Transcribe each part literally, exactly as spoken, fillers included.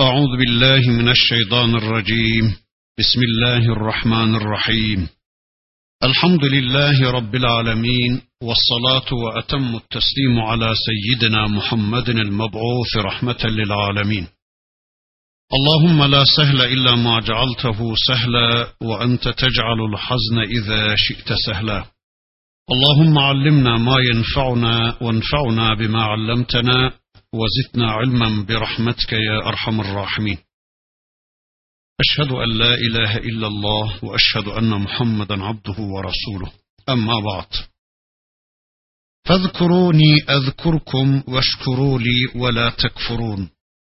أعوذ بالله من الشيطان الرجيم. بسم الله الرحمن الرحيم. الحمد لله رب العالمين، والصلاة وأتم التسليم على سيدنا محمد المبعوث رحمة للعالمين. اللهم لا سهل إلا ما جعلته سهلا، وأنت تجعل الحزن إذا شئت سهلا. اللهم علمنا ما ينفعنا، وانفعنا بما علمتنا، وزدنا علما برحمتك يا أرحم الراحمين. أشهد أن لا إله إلا الله، وأشهد أن محمدا عبده ورسوله. أما بعد، فاذكروني أذكركم واشكروا لي ولا تكفرون.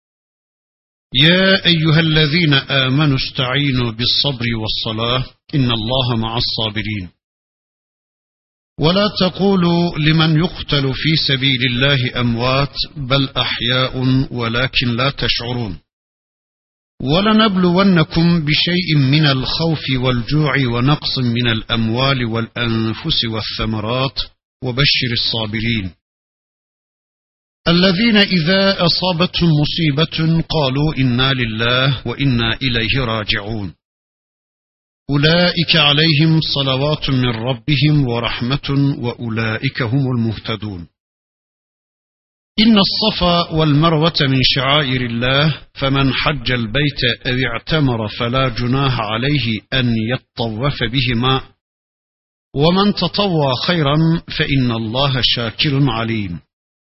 يا أيها الذين آمنوا استعينوا بالصبر والصلاة، إن الله مع الصابرين. ولا تقولوا لمن يقتل في سبيل الله أموات، بل أحياء ولكن لا تشعرون. ولنبلونكم بشيء من الخوف والجوع ونقص من الأموال والأنفس والثمرات، وبشر الصابرين الذين إذا أصابتهم مصيبة قالوا إنا لله وإنا إليه راجعون. أولئك عليهم صلوات من ربهم ورحمة، وأولئك هم المهتدون. إن الصفا والمروة من شعائر الله، فمن حج البيت أو اعتمر فلا جناح عليه أن يطوف بهما، ومن تطوع خيرا فإن الله شاكر عليم.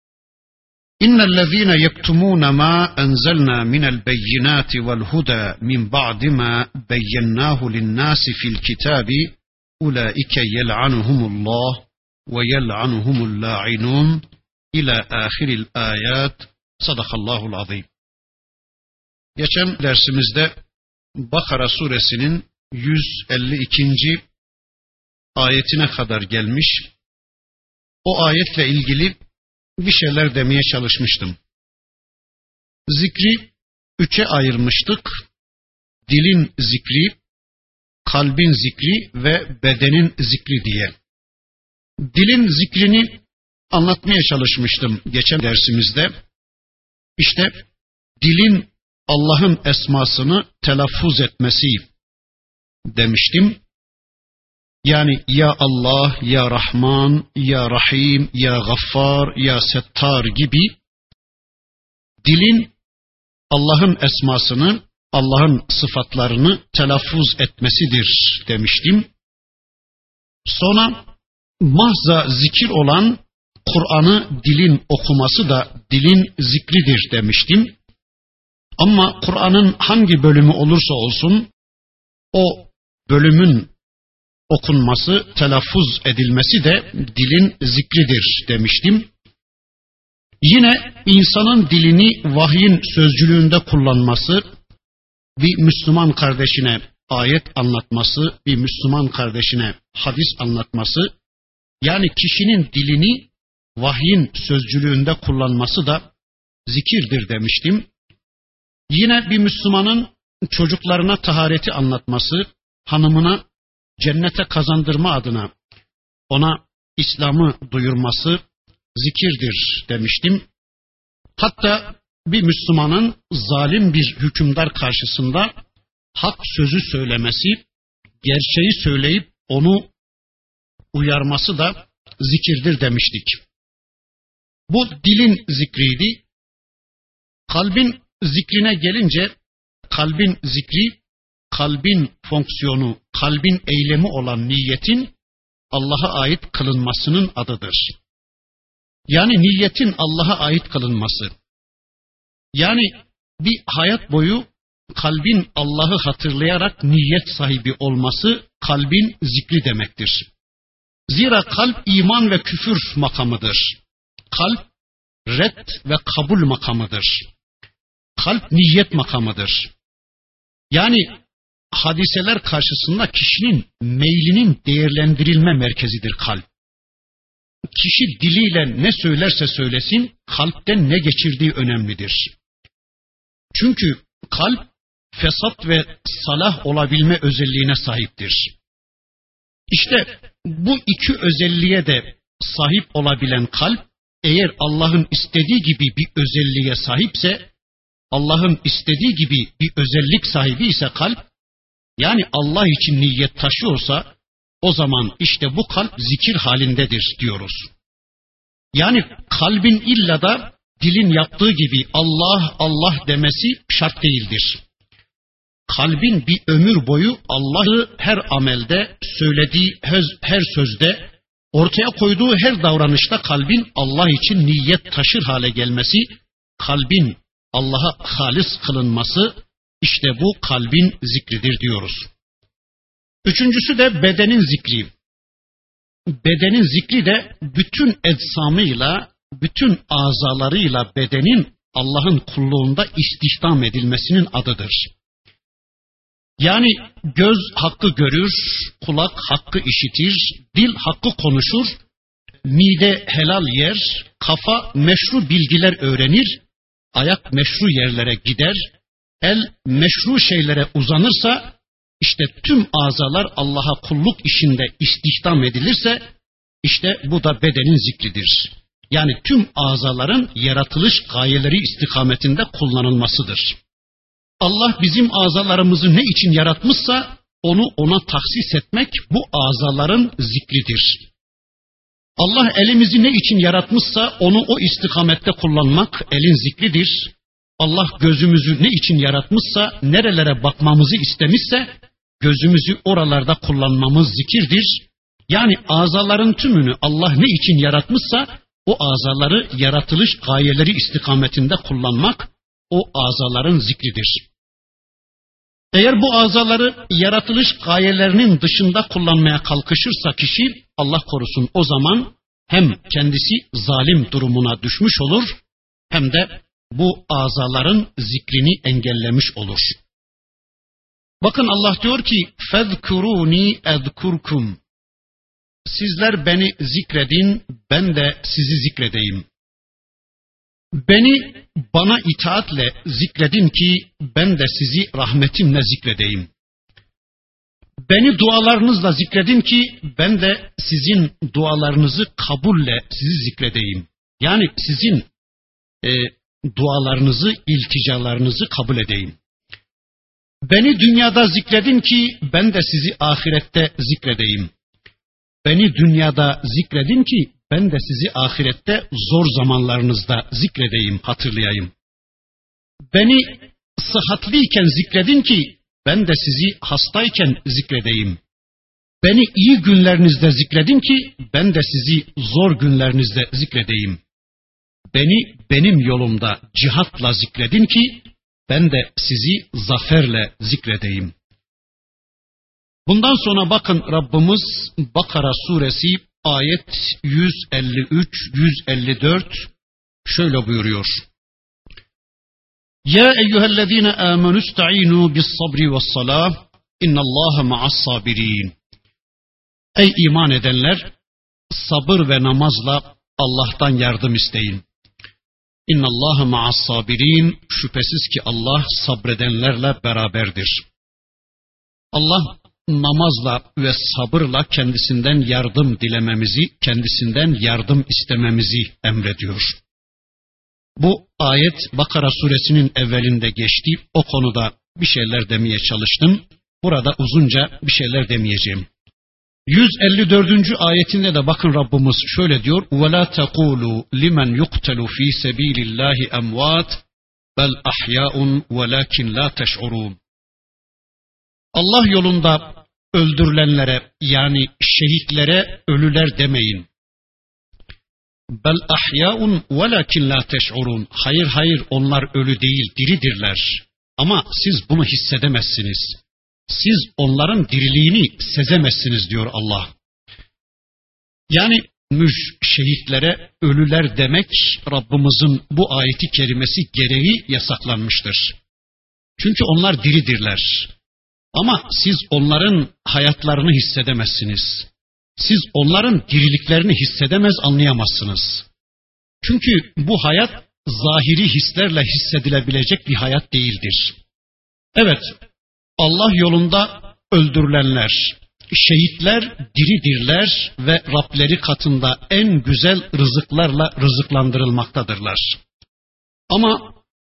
إن الذين يكتمون ما أنزلنا من البينات والهدى من بعد ما بيناه للناس في الكتاب، أولئك يلعنهم الله ويلعنهم اللاعنون. İlâ âhiril âyât. Sadakallahul azîm. Geçen dersimizde Bakara suresinin yüz elli ikinci ayetine kadar gelmiş. O ayetle ilgili bir şeyler demeye çalışmıştım. Zikri üçe ayırmıştık. Dilin zikri, kalbin zikri ve bedenin zikri diye. Dilin zikrini anlatmaya çalışmıştım geçen dersimizde. İşte dilin Allah'ın esmasını telaffuz etmesi demiştim. Yani ya Allah, ya Rahman, ya Rahim, ya Gaffar, ya Settar gibi dilin Allah'ın esmasını, Allah'ın sıfatlarını telaffuz etmesidir demiştim. Sonra mahza zikir olan Kur'an'ı dilin okuması da dilin zikridir demiştim. Ama Kur'an'ın hangi bölümü olursa olsun o bölümün okunması, telaffuz edilmesi de dilin zikridir demiştim. Yine insanın dilini vahyin sözcülüğünde kullanması, bir Müslüman kardeşine ayet anlatması, bir Müslüman kardeşine hadis anlatması, yani kişinin dilini vahyin sözcülüğünde kullanması da zikirdir demiştim. Yine bir Müslümanın çocuklarına tahareti anlatması, hanımına cennete kazandırma adına ona İslam'ı duyurması zikirdir demiştim. Hatta bir Müslümanın zalim bir hükümdar karşısında hak sözü söylemesi, gerçeği söyleyip onu uyarması da zikirdir demiştik. Bu dilin zikriydi. Kalbin zikrine gelince, kalbin zikri, kalbin fonksiyonu, kalbin eylemi olan niyetin Allah'a ait kılınmasının adıdır. Yani niyetin Allah'a ait kılınması. Yani bir hayat boyu kalbin Allah'ı hatırlayarak niyet sahibi olması kalbin zikri demektir. Zira kalp iman ve küfür makamıdır. Kalp red ve kabul makamıdır. Kalp niyet makamıdır. Yani hadiseler karşısında kişinin meylinin değerlendirilme merkezidir kalp. Kişi diliyle ne söylerse söylesin, kalpten ne geçirdiği önemlidir. Çünkü kalp fesat ve salah olabilme özelliğine sahiptir. İşte bu iki özelliğe de sahip olabilen kalp, eğer Allah'ın istediği gibi bir özelliğe sahipse, Allah'ın istediği gibi bir özellik sahibi ise kalp, yani Allah için niyet taşıyorsa, o zaman işte bu kalp zikir halindedir diyoruz. Yani kalbin illa da dilin yaptığı gibi Allah Allah demesi şart değildir. Kalbin bir ömür boyu Allah'ı her amelde, söylediği her sözde, ortaya koyduğu her davranışta kalbin Allah için niyet taşır hale gelmesi, kalbin Allah'a halis kılınması, işte bu kalbin zikridir diyoruz. Üçüncüsü de bedenin zikri. Bedenin zikri de bütün ecsamıyla, bütün azalarıyla bedenin Allah'ın kulluğunda istihdam edilmesinin adıdır. Yani göz hakkı görür, kulak hakkı işitir, dil hakkı konuşur, mide helal yer, kafa meşru bilgiler öğrenir, ayak meşru yerlere gider, el meşru şeylere uzanırsa, işte tüm azalar Allah'a kulluk işinde istihdam edilirse, işte bu da bedenin zikridir. Yani tüm azaların yaratılış gayeleri istikametinde kullanılmasıdır. Allah bizim azalarımızı ne için yaratmışsa, onu ona tahsis etmek bu azaların zikridir. Allah elimizi ne için yaratmışsa, onu o istikamette kullanmak elin zikridir. Allah gözümüzü ne için yaratmışsa, nerelere bakmamızı istemişse, gözümüzü oralarda kullanmamız zikirdir. Yani azaların tümünü Allah ne için yaratmışsa, o azaları yaratılış gayeleri istikametinde kullanmak, o azaların zikridir. Eğer bu azaları yaratılış gayelerinin dışında kullanmaya kalkışırsa kişi, Allah korusun, o zaman hem kendisi zalim durumuna düşmüş olur, hem de bu azaların zikrini engellemiş olur. Bakın Allah diyor ki, فَذْكُرُونِي اَذْكُرْكُمْ. Sizler beni zikredin, ben de sizi zikredeyim. Beni bana itaatle zikredin ki ben de sizi rahmetimle zikredeyim. Beni dualarınızla zikredin ki ben de sizin dualarınızı kabulle sizi zikredeyim. Yani sizin e, dualarınızı, ilticalarınızı kabul edeyim. Beni dünyada zikredin ki ben de sizi ahirette zikredeyim. Beni dünyada zikredin ki ben de sizi ahirette zor zamanlarınızda zikredeyim, hatırlayayım. Beni sıhhatliyken zikredin ki ben de sizi hastayken zikredeyim. Beni iyi günlerinizde zikredin ki ben de sizi zor günlerinizde zikredeyim. Beni benim yolumda cihatla zikredin ki ben de sizi zaferle zikredeyim. Bundan sonra bakın Rabbimiz Bakara suresi ayet yüz elli üç yüz elli dört şöyle buyuruyor. Ya eyyühellezine amenu ista'inu bis sabri ve's salah innallaha ma'as sabirin. Ey iman edenler, sabır ve namazla Allah'tan yardım isteyin. İnnallaha ma'as sabirin. Şüphesiz ki Allah sabredenlerle beraberdir. Allah namazla ve sabırla kendisinden yardım dilememizi, kendisinden yardım istememizi emrediyor. Bu ayet Bakara suresinin evvelinde geçti. O konuda bir şeyler demeye çalıştım. Burada uzunca bir şeyler demeyeceğim. yüz elli dördüncü ayetinde de bakın Rabbimiz şöyle diyor. وَلَا تَقُولُوا لِمَنْ يُقْتَلُ ف۪ي سَب۪يلِ اللّٰهِ اَمْوَاتٍ بَلْ اَحْيَاءٌ وَلَاكِنْ لَا تَشْعُرُونَ. Allah yolunda öldürülenlere, yani şehitlere ölüler demeyin. Bel ahyaun velakin la teş'urun. Hayır hayır, onlar ölü değil, diridirler. Ama siz bunu hissedemezsiniz. Siz onların diriliğini sezemezsiniz diyor Allah. Yani müj şehitlere ölüler demek Rabbimizin bu ayeti kerimesi gereği yasaklanmıştır. Çünkü onlar diridirler. Ama siz onların hayatlarını hissedemezsiniz. Siz onların diriliklerini hissedemez, anlayamazsınız. Çünkü bu hayat zahiri hislerle hissedilebilecek bir hayat değildir. Evet, Allah yolunda öldürülenler, şehitler diridirler ve Rableri katında en güzel rızıklarla rızıklandırılmaktadırlar. Ama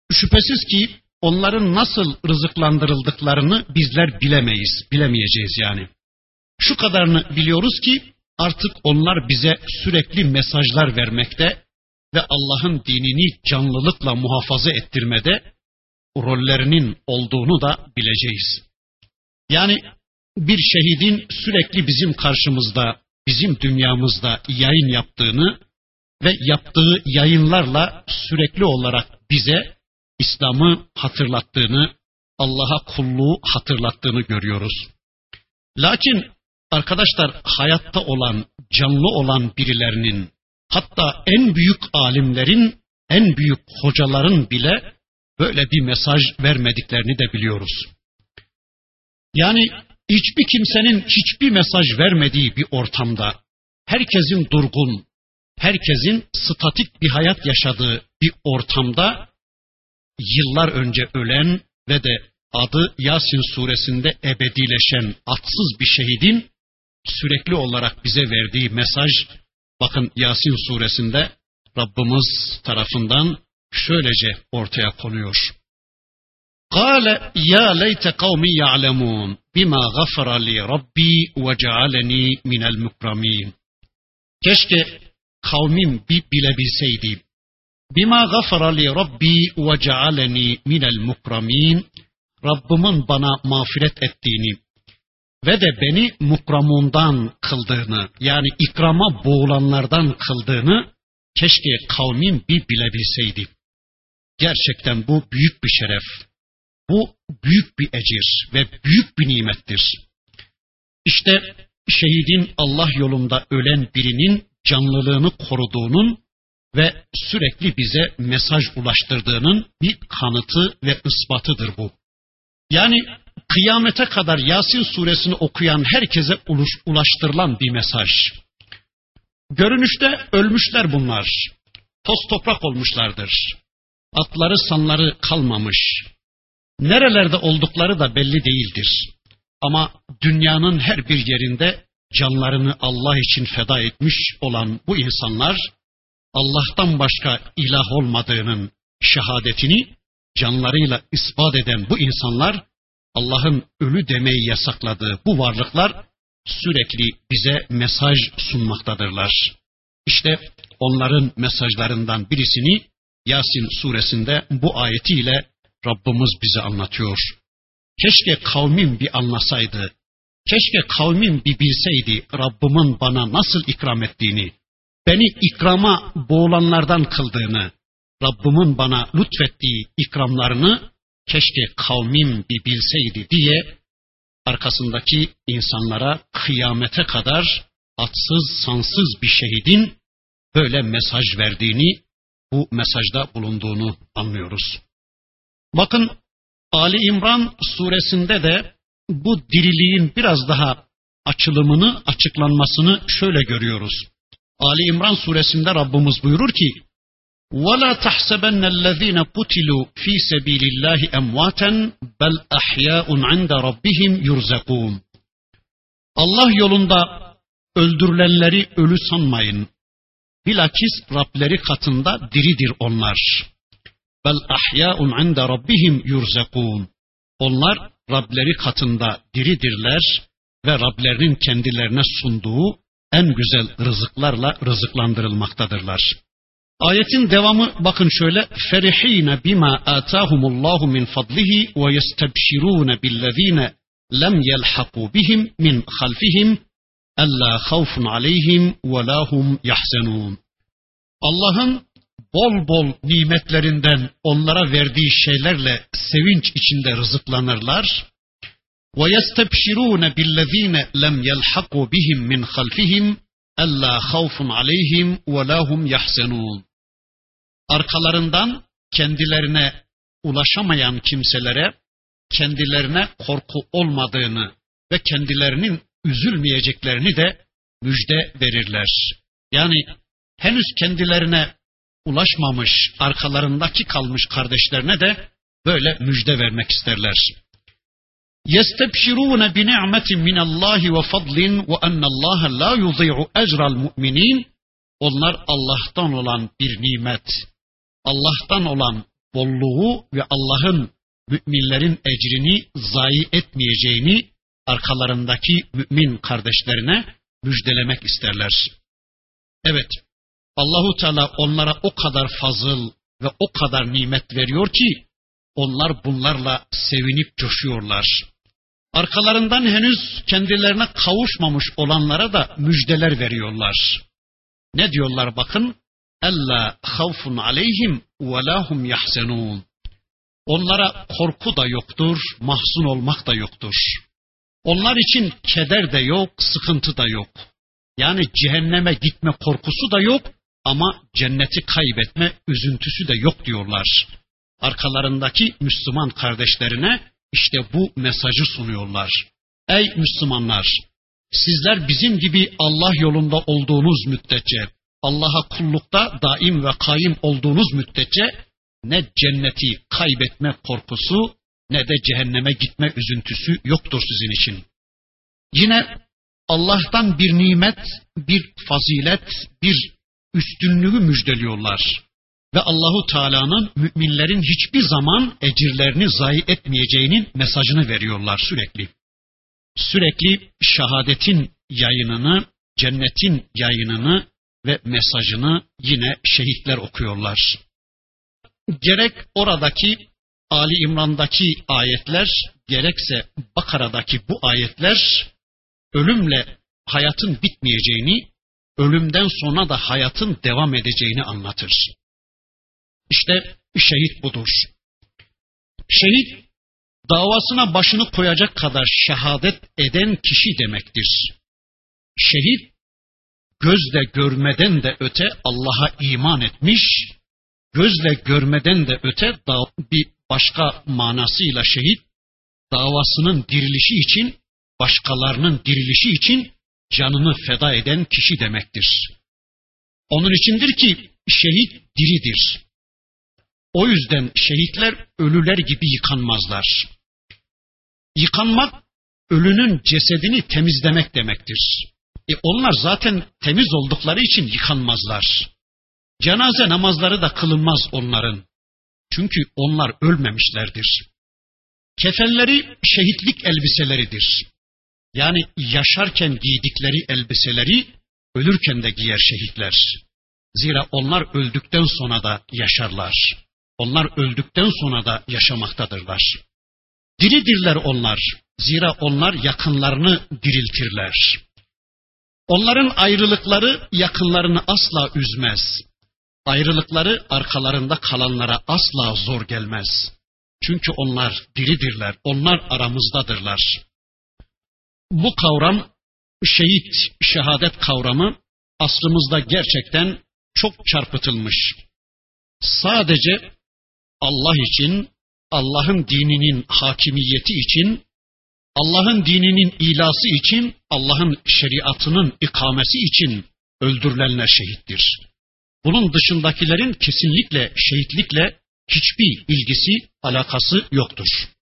Şüphesiz ki onların nasıl rızıklandırıldıklarını bizler bilemeyiz, bilemeyeceğiz yani. Şu kadarını biliyoruz ki artık onlar bize sürekli mesajlar vermekte ve Allah'ın dinini canlılıkla muhafaza ettirmede rollerinin olduğunu da bileceğiz. Yani bir şehidin sürekli bizim karşımızda, bizim dünyamızda yayın yaptığını ve yaptığı yayınlarla sürekli olarak bize İslam'ı hatırlattığını, Allah'a kulluğu hatırlattığını görüyoruz. Lakin arkadaşlar, hayatta olan, canlı olan birilerinin, hatta en büyük alimlerin, en büyük hocaların bile böyle bir mesaj vermediklerini de biliyoruz. Yani hiçbir kimsenin hiçbir mesaj vermediği bir ortamda, herkesin durgun, herkesin statik bir hayat yaşadığı bir ortamda, yıllar önce ölen ve de adı Yasin suresinde ebedileşen atsız bir şehidin sürekli olarak bize verdiği mesaj, bakın Yasin suresinde Rabbimiz tarafından şöylece ortaya konuyor. قَالَ يَا لَيْتَ قَوْمِ يَعْلَمُونَ بِمَا غَفَرَ لِي رَبِّي وَجَعَلَنِي مِنَ الْمُكْرَمِينَ. Keşke kavmim bir bilebilseydi. بِمَا غَفَرَ لِي رَبِّي وَجَعَلَنِي مِنَ الْمُكْرَمِينَ. Rabbimin bana mağfiret ettiğini ve de beni mukramundan kıldığını, yani ikrama boğulanlardan kıldığını keşke kavmim bir bilebilseydi. Gerçekten bu büyük bir şeref, bu büyük bir ecir ve büyük bir nimettir. İşte şehidin Allah yolunda ölen birinin canlılığını koruduğunun ve sürekli bize mesaj ulaştırdığının bir kanıtı ve ispatıdır bu. Yani kıyamete kadar Yasin suresini okuyan herkese ulaştırılan bir mesaj. Görünüşte ölmüşler bunlar. Toz toprak olmuşlardır. Atları sanları kalmamış. Nerelerde oldukları da belli değildir. Ama dünyanın her bir yerinde canlarını Allah için feda etmiş olan bu insanlar, Allah'tan başka ilah olmadığının şehadetini canlarıyla ispat eden bu insanlar, Allah'ın ölü demeyi yasakladığı bu varlıklar sürekli bize mesaj sunmaktadırlar. İşte onların mesajlarından birisini Yasin suresinde bu ayetiyle Rabbimiz bize anlatıyor. Keşke kavmim bir anlasaydı, keşke kavmim bir bilseydi Rabbimin bana nasıl ikram ettiğini, beni ikrama boğulanlardan kıldığını, Rabbimin bana lütfettiği ikramlarını keşke kavmim bir bilseydi diye arkasındaki insanlara kıyamete kadar atsız sansız bir şehidin böyle mesaj verdiğini, bu mesajda bulunduğunu anlıyoruz. Bakın Ali İmran suresinde de bu diriliğin biraz daha açılımını, açıklanmasını şöyle görüyoruz. Ali İmran suresinde Rabbimiz buyurur ki: وَلَا تَحْسَبَنَّ الَّذ۪ينَ قُتِلُوا ف۪ي سَب۪يلِ اللّٰهِ اَمْوَاتًا بَلْ اَحْيَاءٌ عِنْدَ رَبِّهِمْ يُرْزَقُونَ. Allah yolunda öldürülenleri ölü sanmayın. Bilakis Rableri katında diridir onlar. Bel ahya'un 'inde rabbihim yurzakun. Onlar Rableri katında diridirler ve Rablerinin kendilerine sunduğu en güzel rızıklarla rızıklandırılmaktadırlar. Ayetin devamı bakın şöyle: ferihine bima atahumullahu min fadlihi ve yestebşirun billezine lem yelhaku bihim min halfihim alla havfun aleyhim ve lahum yahzenun. Allah'ın bol bol nimetlerinden onlara verdiği şeylerle sevinç içinde rızıklanırlar. Ve yestebşirun billezine lem yelhaku bihim min halfihim alla havfun aleyhim ve lahum yahzenun. Arkalarından kendilerine ulaşamayan kimselere kendilerine korku olmadığını ve kendilerinin üzülmeyeceklerini de müjde verirler. Yani henüz kendilerine ulaşmamış, arkalarındaki kalmış kardeşlerine de böyle müjde vermek isterler. يَسْتَبْشِرُونَ بِنِعْمَةٍ مِنَ اللّٰهِ وَفَضْلٍ وَأَنَّ اللّٰهَ لَا يُضِيعُ اَجْرَ الْمُؤْمِنِينَ. Onlar Allah'tan olan bir nimet, Allah'tan olan bolluğu ve Allah'ın müminlerin ecrini zayi etmeyeceğini arkalarındaki mümin kardeşlerine müjdelemek isterler. Evet, Allahu Teala onlara o kadar fazıl ve o kadar nimet veriyor ki onlar bunlarla sevinip coşuyorlar. Arkalarından henüz kendilerine kavuşmamış olanlara da müjdeler veriyorlar. Ne diyorlar bakın? Ella havfun aleyhim ve lahum yahzenun. Onlara korku da yoktur, mahzun olmak da yoktur. Onlar için keder de yok, sıkıntı da yok. Yani cehenneme gitme korkusu da yok ama cenneti kaybetme üzüntüsü de yok diyorlar. Arkalarındaki Müslüman kardeşlerine işte bu mesajı sunuyorlar. Ey Müslümanlar! Sizler bizim gibi Allah yolunda olduğunuz müddetçe, Allah'a kullukta daim ve kaim olduğunuz müddetçe ne cenneti kaybetme korkusu ne de cehenneme gitme üzüntüsü yoktur sizin için. Yine Allah'tan bir nimet, bir fazilet, bir üstünlüğü müjdeliyorlar. Ve Allahu Teala'nın müminlerin hiçbir zaman ecirlerini zayi etmeyeceğinin mesajını veriyorlar sürekli. Sürekli şehadetin yayınını, cennetin yayınını ve mesajını yine şehitler okuyorlar. Gerek oradaki Ali İmran'daki ayetler, gerekse Bakara'daki bu ayetler ölümle hayatın bitmeyeceğini, ölümden sonra da hayatın devam edeceğini anlatır. İşte şehit budur. Şehit, davasına başını koyacak kadar şehadet eden kişi demektir. Şehit, gözle görmeden de öte Allah'a iman etmiş, gözle görmeden de öte bir başka manasıyla şehit, davasının dirilişi için, başkalarının dirilişi için canını feda eden kişi demektir. Onun içindir ki şehit diridir. O yüzden şehitler ölüler gibi yıkanmazlar. Yıkanmak, ölünün cesedini temizlemek demektir. E onlar zaten temiz oldukları için yıkanmazlar. Cenaze namazları da kılınmaz onların. Çünkü onlar ölmemişlerdir. Kefenleri şehitlik elbiseleridir. Yani yaşarken giydikleri elbiseleri ölürken de giyer şehitler. Zira onlar öldükten sonra da yaşarlar. Onlar öldükten sonra da yaşamaktadırlar. Diridirler onlar. Zira onlar yakınlarını diriltirler. Onların ayrılıkları yakınlarını asla üzmez. Ayrılıkları arkalarında kalanlara asla zor gelmez. Çünkü onlar diridirler, onlar aramızdadırlar. Bu kavram, şehit, şehadet kavramı asrımızda gerçekten çok çarpıtılmış. Sadece Allah için, Allah'ın dininin hakimiyeti için, Allah'ın dininin ilası için, Allah'ın şeriatının ikamesi için öldürülenler şehittir. Bunun dışındakilerin kesinlikle şehitlikle hiçbir ilgisi, alakası yoktur.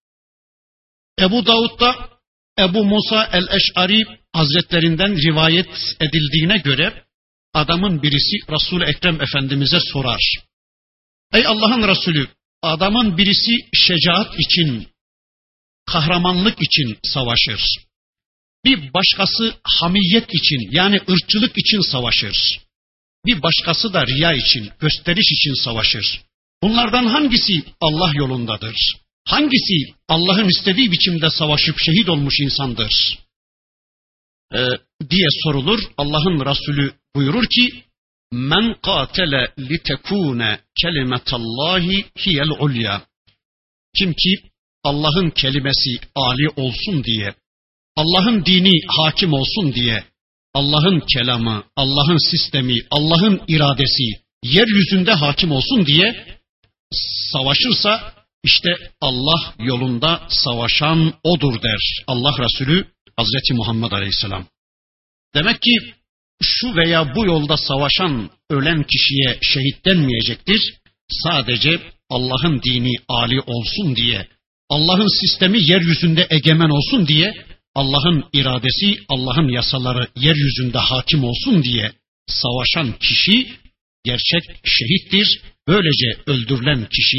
Ebu Davud'da Ebu Musa el-Eş'ari Hazretlerinden rivayet edildiğine göre adamın birisi Resul-i Ekrem Efendimiz'e sorar. Ey Allah'ın Resulü, adamın birisi şecaat için, kahramanlık için savaşır. Bir başkası hamiyet için, yani ırkçılık için savaşır. Bir başkası da riya için, gösteriş için savaşır. Bunlardan hangisi Allah yolundadır? Hangisi Allah'ın istediği biçimde savaşıp şehit olmuş insandır? Ee, diye sorulur. Allah'ın Resulü buyurur ki, Men qatele litekune kelimetallahi hiyel ulya. Kim ki Allah'ın kelimesi âli olsun diye, Allah'ın dini hakim olsun diye, Allah'ın kelamı, Allah'ın sistemi, Allah'ın iradesi yeryüzünde hakim olsun diye savaşırsa, işte Allah yolunda savaşan odur der Allah Resulü Hazreti Muhammed Aleyhisselam. Demek ki şu veya bu yolda savaşan, ölen kişiye şehit denmeyecektir. Sadece Allah'ın dini âli olsun diye, Allah'ın sistemi yeryüzünde egemen olsun diye, Allah'ın iradesi, Allah'ın yasaları yeryüzünde hakim olsun diye savaşan kişi gerçek şehittir. Böylece öldürülen kişiye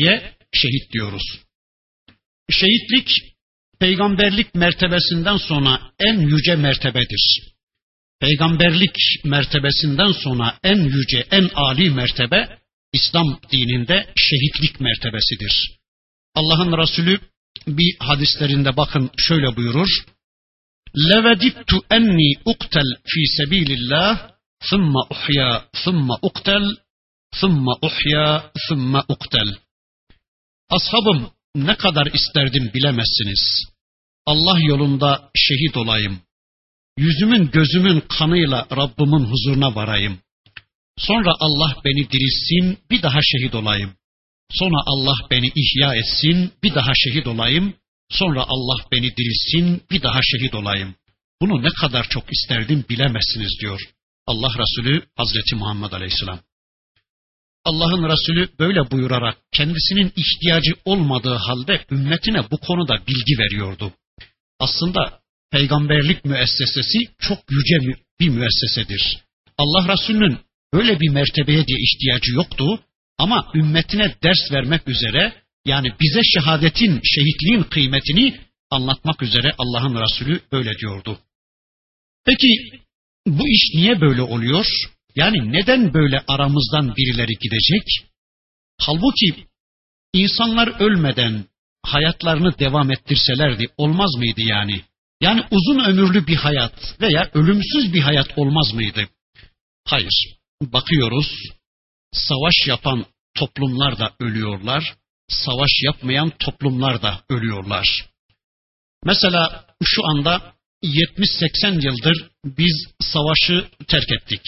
şehit diyoruz. Şehitlik, peygamberlik mertebesinden sonra en yüce mertebedir. Peygamberlik mertebesinden sonra en yüce, en âli mertebe, İslam dininde şehitlik mertebesidir. Allah'ın Resulü bir hadislerinde bakın şöyle buyurur. لَوَدِدْتُ اَنِّي اُقْتَلْ ف۪ي سَب۪يلِ اللّٰهِ ثُمَّ اُحْيَا ثُمَّ اُقْتَلْ ثُمَّ اُحْيَا ثُمَّ اُقْتَلْ. Ashabım, ne kadar isterdim bilemezsiniz. Allah yolunda şehit olayım. Yüzümün gözümün kanıyla Rabbimin huzuruna varayım. Sonra Allah beni dirilsin, bir daha şehit olayım. Sonra Allah beni ihya etsin, bir daha şehit olayım. Sonra Allah beni dirilsin, bir daha şehit olayım. Bunu ne kadar çok isterdim bilemezsiniz diyor Allah Resulü Hazreti Muhammed Aleyhisselam. Allah'ın Resulü böyle buyurarak kendisinin ihtiyacı olmadığı halde ümmetine bu konuda bilgi veriyordu. Aslında peygamberlik müessesesi çok yüce bir müessesedir. Allah Resulü'nün böyle bir mertebeye diye ihtiyacı yoktu ama ümmetine ders vermek üzere, yani bize şehadetin, şehitliğin kıymetini anlatmak üzere Allah'ın Resulü böyle diyordu. Peki bu iş niye böyle oluyor? Yani neden böyle aramızdan birileri gidecek? Halbuki insanlar ölmeden hayatlarını devam ettirselerdi olmaz mıydı yani? Yani uzun ömürlü bir hayat veya ölümsüz bir hayat olmaz mıydı? Hayır. Bakıyoruz, savaş yapan toplumlar da ölüyorlar, savaş yapmayan toplumlar da ölüyorlar. Mesela şu anda yetmiş seksen yıldır biz savaşı terk ettik.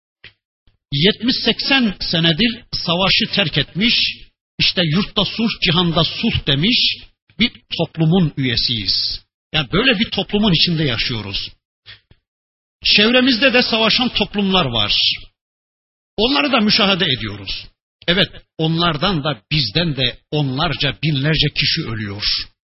yetmiş seksen senedir savaşı terk etmiş, işte yurtta sulh, cihanda sulh demiş bir toplumun üyesiyiz. Yani böyle bir toplumun içinde yaşıyoruz. Çevremizde de savaşan toplumlar var. Onları da müşahede ediyoruz. Evet, onlardan da bizden de onlarca, binlerce kişi ölüyor.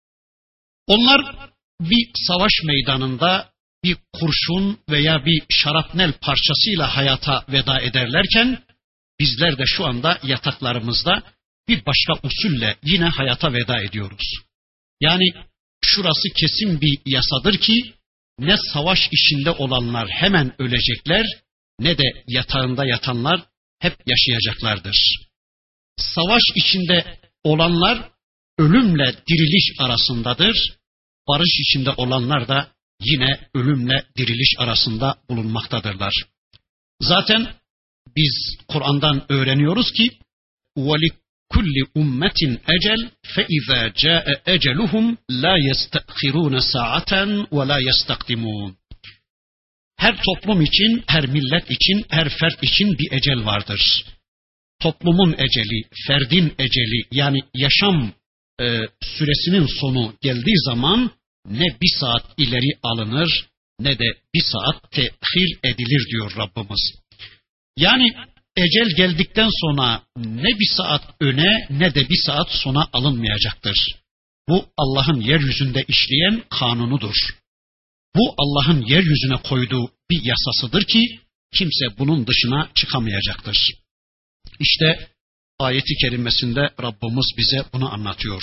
Onlar bir savaş meydanında bir kurşun veya bir şarapnel parçasıyla hayata veda ederlerken, bizler de şu anda yataklarımızda bir başka usulle yine hayata veda ediyoruz. Yani şurası kesin bir yasadır ki, ne savaş işinde olanlar hemen ölecekler, ne de yatağında yatanlar hep yaşayacaklardır. Savaş içinde olanlar ölümle diriliş arasındadır. Barış içinde olanlar da yine ölümle diriliş arasında bulunmaktadırlar. Zaten biz Kur'an'dan öğreniyoruz ki وَلِكُلِّ أُمَّةٍ أَجَلٍ فَإِذَا جَاءَ أَجَلُهُمْ لَا يَسْتَأْخِرُونَ سَاعَةً وَلَا يَسْتَقْدِمُونَ. Her toplum için, her millet için, her fert için bir ecel vardır. Toplumun eceli, ferdin eceli, yani yaşam e, süresinin sonu geldiği zaman ne bir saat ileri alınır ne de bir saat tehir edilir diyor Rabbimiz. Yani ecel geldikten sonra ne bir saat öne ne de bir saat sona alınmayacaktır. Bu Allah'ın yeryüzünde işleyen kanunudur. Bu Allah'ın yeryüzüne koyduğu bir yasasıdır ki kimse bunun dışına çıkamayacaktır. İşte ayeti kerimesinde Rabbimiz bize bunu anlatıyor.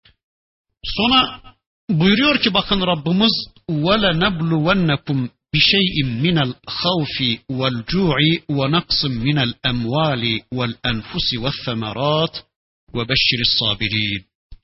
Sonra buyuruyor ki bakın Rabbimiz وَلَنَبْلُوَنَّكُمْ بِشَيْءٍ مِنَ الْخَوْفِ وَالْجُوعِ وَنَقْصٍ مِنَ الْأَمْوَالِ وَالْأَنْفُسِ وَالثَّمَرَاتِ وَبَشِّرِ الصَّابِرِينَ.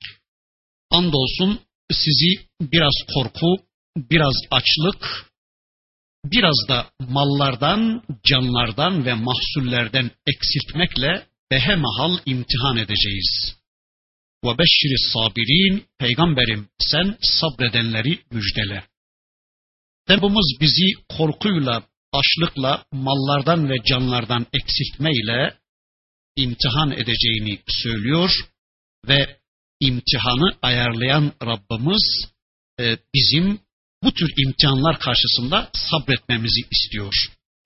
Andolsun sizi biraz korku, biraz açlık, biraz da mallardan, canlardan ve mahsullerden eksiltmekle behemahal imtihan edeceğiz. وَبَشِّرِ الصَّابِرِينَ. Peygamberim sen sabredenleri müjdele. Rabbimiz bizi korkuyla, açlıkla, mallardan ve canlardan eksiltmeyle imtihan edeceğini söylüyor ve imtihanı ayarlayan Rabbimiz e, bizim bu tür imtihanlar karşısında sabretmemizi istiyor.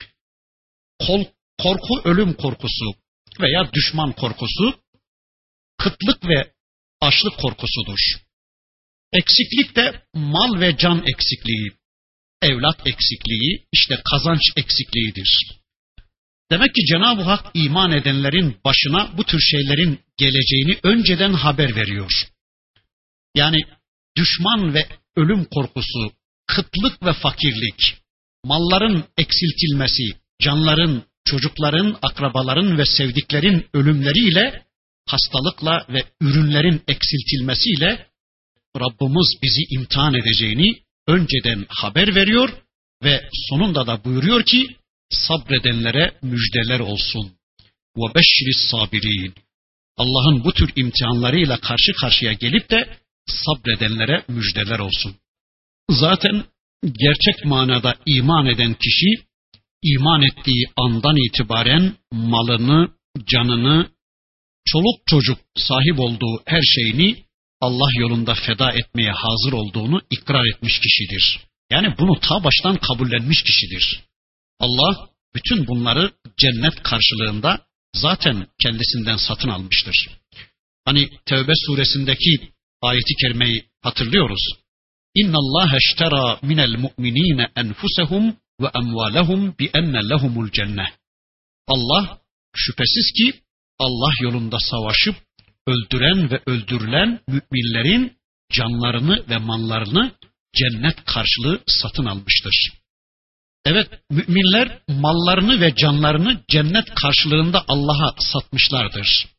Kol, korku ölüm korkusu veya düşman korkusu, kıtlık ve açlık korkusudur. Eksiklik de mal ve can eksikliği, evlat eksikliği, işte kazanç eksikliğidir. Demek ki Cenab-ı Hak iman edenlerin başına bu tür şeylerin geleceğini önceden haber veriyor. Yani düşman ve ölüm korkusu, kıtlık ve fakirlik, malların eksiltilmesi, canların, çocukların, akrabaların ve sevdiklerin ölümleriyle, hastalıkla ve ürünlerin eksiltilmesiyle Rabbimiz bizi imtihan edeceğini önceden haber veriyor ve sonunda da buyuruyor ki sabredenlere müjdeler olsun. Ve beşşiris sabirin. Allah'ın bu tür imtihanlarıyla karşı karşıya gelip de sabredenlere müjdeler olsun. Zaten gerçek manada iman eden kişi, iman ettiği andan itibaren malını, canını, çoluk çocuk sahip olduğu her şeyini Allah yolunda feda etmeye hazır olduğunu ikrar etmiş kişidir. Yani bunu ta baştan kabullenmiş kişidir. Allah bütün bunları cennet karşılığında zaten kendisinden satın almıştır. Hani Tevbe suresindeki ayeti kerimeyi hatırlıyoruz. İnna Allah eştera minel mu'minine enfusehum ve emvalehum bi enne lehumul cennet. Allah şüphesiz ki Allah yolunda savaşıp öldüren ve öldürülen müminlerin canlarını ve mallarını cennet karşılığı satın almıştır. Evet, müminler mallarını ve canlarını cennet karşılığında Allah'a satmışlardır.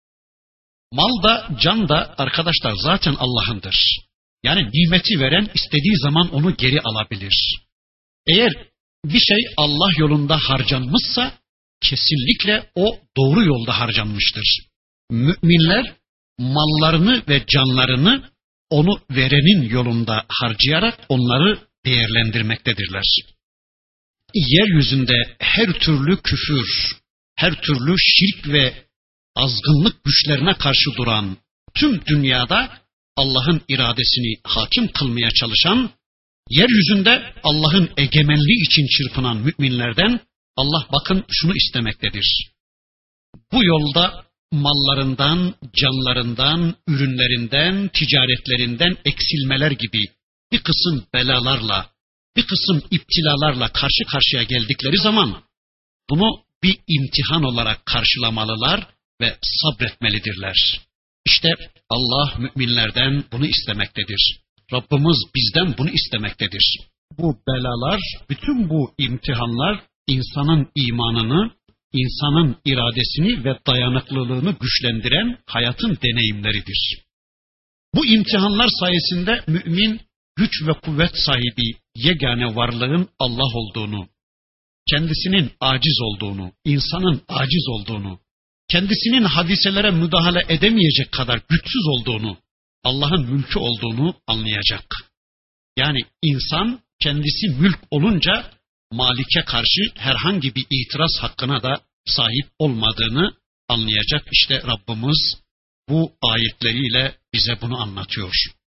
Mal da can da arkadaşlar zaten Allah'ındır. Yani nimeti veren istediği zaman onu geri alabilir. Eğer bir şey Allah yolunda harcanmışsa kesinlikle o doğru yolda harcanmıştır. Müminler mallarını ve canlarını onu verenin yolunda harcayarak onları değerlendirmektedirler. Yeryüzünde her türlü küfür, her türlü şirk ve azgınlık güçlerine karşı duran, tüm dünyada Allah'ın iradesini hakim kılmaya çalışan, yeryüzünde Allah'ın egemenliği için çırpınan müminlerden Allah bakın şunu istemektedir. Bu yolda mallarından, canlarından, ürünlerinden, ticaretlerinden eksilmeler gibi bir kısım belalarla, bir kısım iptilalarla karşı karşıya geldikleri zaman bunu bir imtihan olarak karşılamalılar ve sabretmelidirler. İşte Allah müminlerden bunu istemektedir. Rabbimiz bizden bunu istemektedir. Bu belalar, bütün bu imtihanlar insanın imanını, insanın iradesini ve dayanıklılığını güçlendiren hayatın deneyimleridir. Bu imtihanlar sayesinde mümin güç ve kuvvet sahibi yegane varlığın Allah olduğunu, kendisinin aciz olduğunu, insanın aciz olduğunu, kendisinin hadiselere müdahale edemeyecek kadar güçsüz olduğunu, Allah'ın mülkü olduğunu anlayacak. Yani insan kendisi mülk olunca Malik'e karşı herhangi bir itiraz hakkına da sahip olmadığını anlayacak. İşte Rabbimiz bu ayetleriyle bize bunu anlatıyor.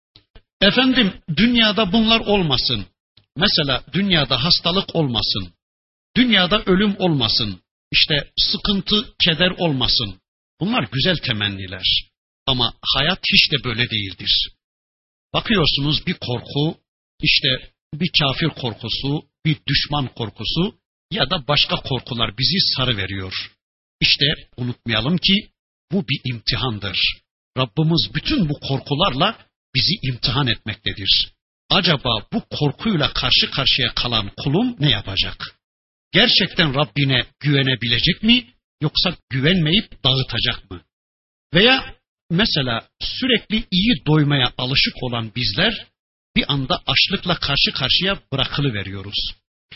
Efendim dünyada bunlar olmasın. Mesela dünyada hastalık olmasın. Dünyada ölüm olmasın. İşte sıkıntı, keder olmasın. Bunlar güzel temenniler. Ama hayat hiç de böyle değildir. Bakıyorsunuz bir korku, işte bir kafir korkusu, bir düşman korkusu ya da başka korkular bizi sarıveriyor. İşte unutmayalım ki bu bir imtihandır. Rabbimiz bütün bu korkularla bizi imtihan etmektedir. Acaba bu korkuyla karşı karşıya kalan kulum ne yapacak? Gerçekten Rabbine güvenebilecek mi yoksa güvenmeyip dağıtacak mı? Veya mesela sürekli iyi doymaya alışık olan bizler bir anda açlıkla karşı karşıya bırakılıveriyoruz.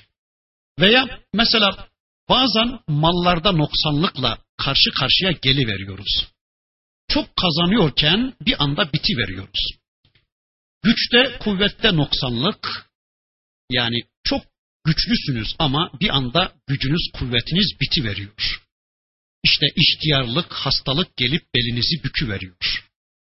Veya mesela bazen mallarda noksanlıkla karşı karşıya geliveriyoruz. Çok kazanıyorken bir anda bitiveriyoruz. Güçte, kuvvette noksanlık, yani çok güçlüsünüz ama bir anda gücünüz, kuvvetiniz bitiveriyor. İşte ihtiyarlık, hastalık gelip belinizi büküveriyor.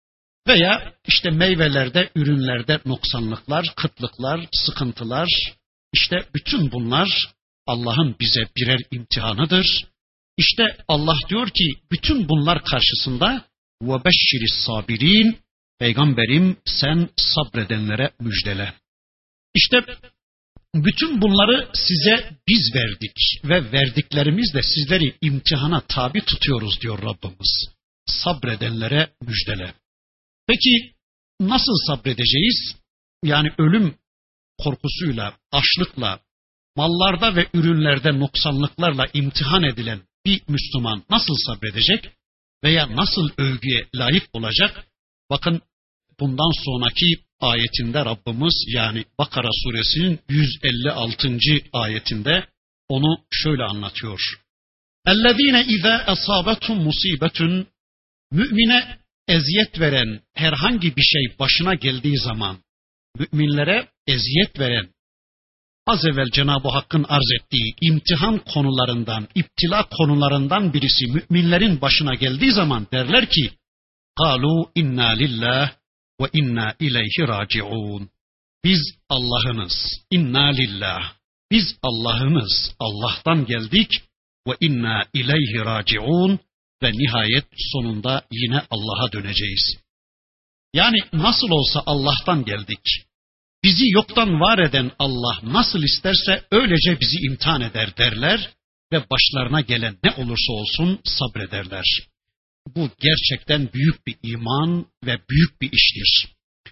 Veya işte meyvelerde, ürünlerde noksanlıklar, kıtlıklar, sıkıntılar, işte bütün bunlar Allah'ın bize birer imtihanıdır. İşte Allah diyor ki bütün bunlar karşısında وَبَشِّرِ الصَّابِرِينَ Peygamberim sen sabredenlere müjdele. İşte bütün bunları size biz verdik ve verdiklerimizle sizleri imtihana tabi tutuyoruz diyor Rabbimiz. Sabredenlere müjdele. Peki nasıl sabredeceğiz? Yani ölüm korkusuyla, açlıkla, mallarda ve ürünlerde noksanlıklarla imtihan edilen bir Müslüman nasıl sabredecek veya nasıl övgüye layık olacak? Bakın bundan sonraki ayetinde Rabbimiz, yani Bakara suresinin yüz elli altıncı ayetinde onu şöyle anlatıyor. اَلَّذ۪ينَ اِذَا أَصَابَتُمْ مُصِيبَةٌ Mümine eziyet veren herhangi bir şey başına geldiği zaman, müminlere eziyet veren, az evvel Cenab-ı Hakk'ın arz ettiği imtihan konularından, iptila konularından birisi müminlerin başına geldiği zaman derler ki, قَالُوا اِنَّا لِلّٰهِ وَاِنَّا اِلَيْهِ رَاجِعُونَ Biz Allah'ınız, inna lillah, biz Allah'ınız, Allah'tan geldik ve inna ileyhi raciun ve nihayet sonunda yine Allah'a döneceğiz. Yani nasıl olsa Allah'tan geldik. Bizi yoktan var eden Allah nasıl isterse öylece bizi imtihan eder derler ve başlarına gelen ne olursa olsun sabrederler. Bu gerçekten büyük bir iman ve büyük bir iştir.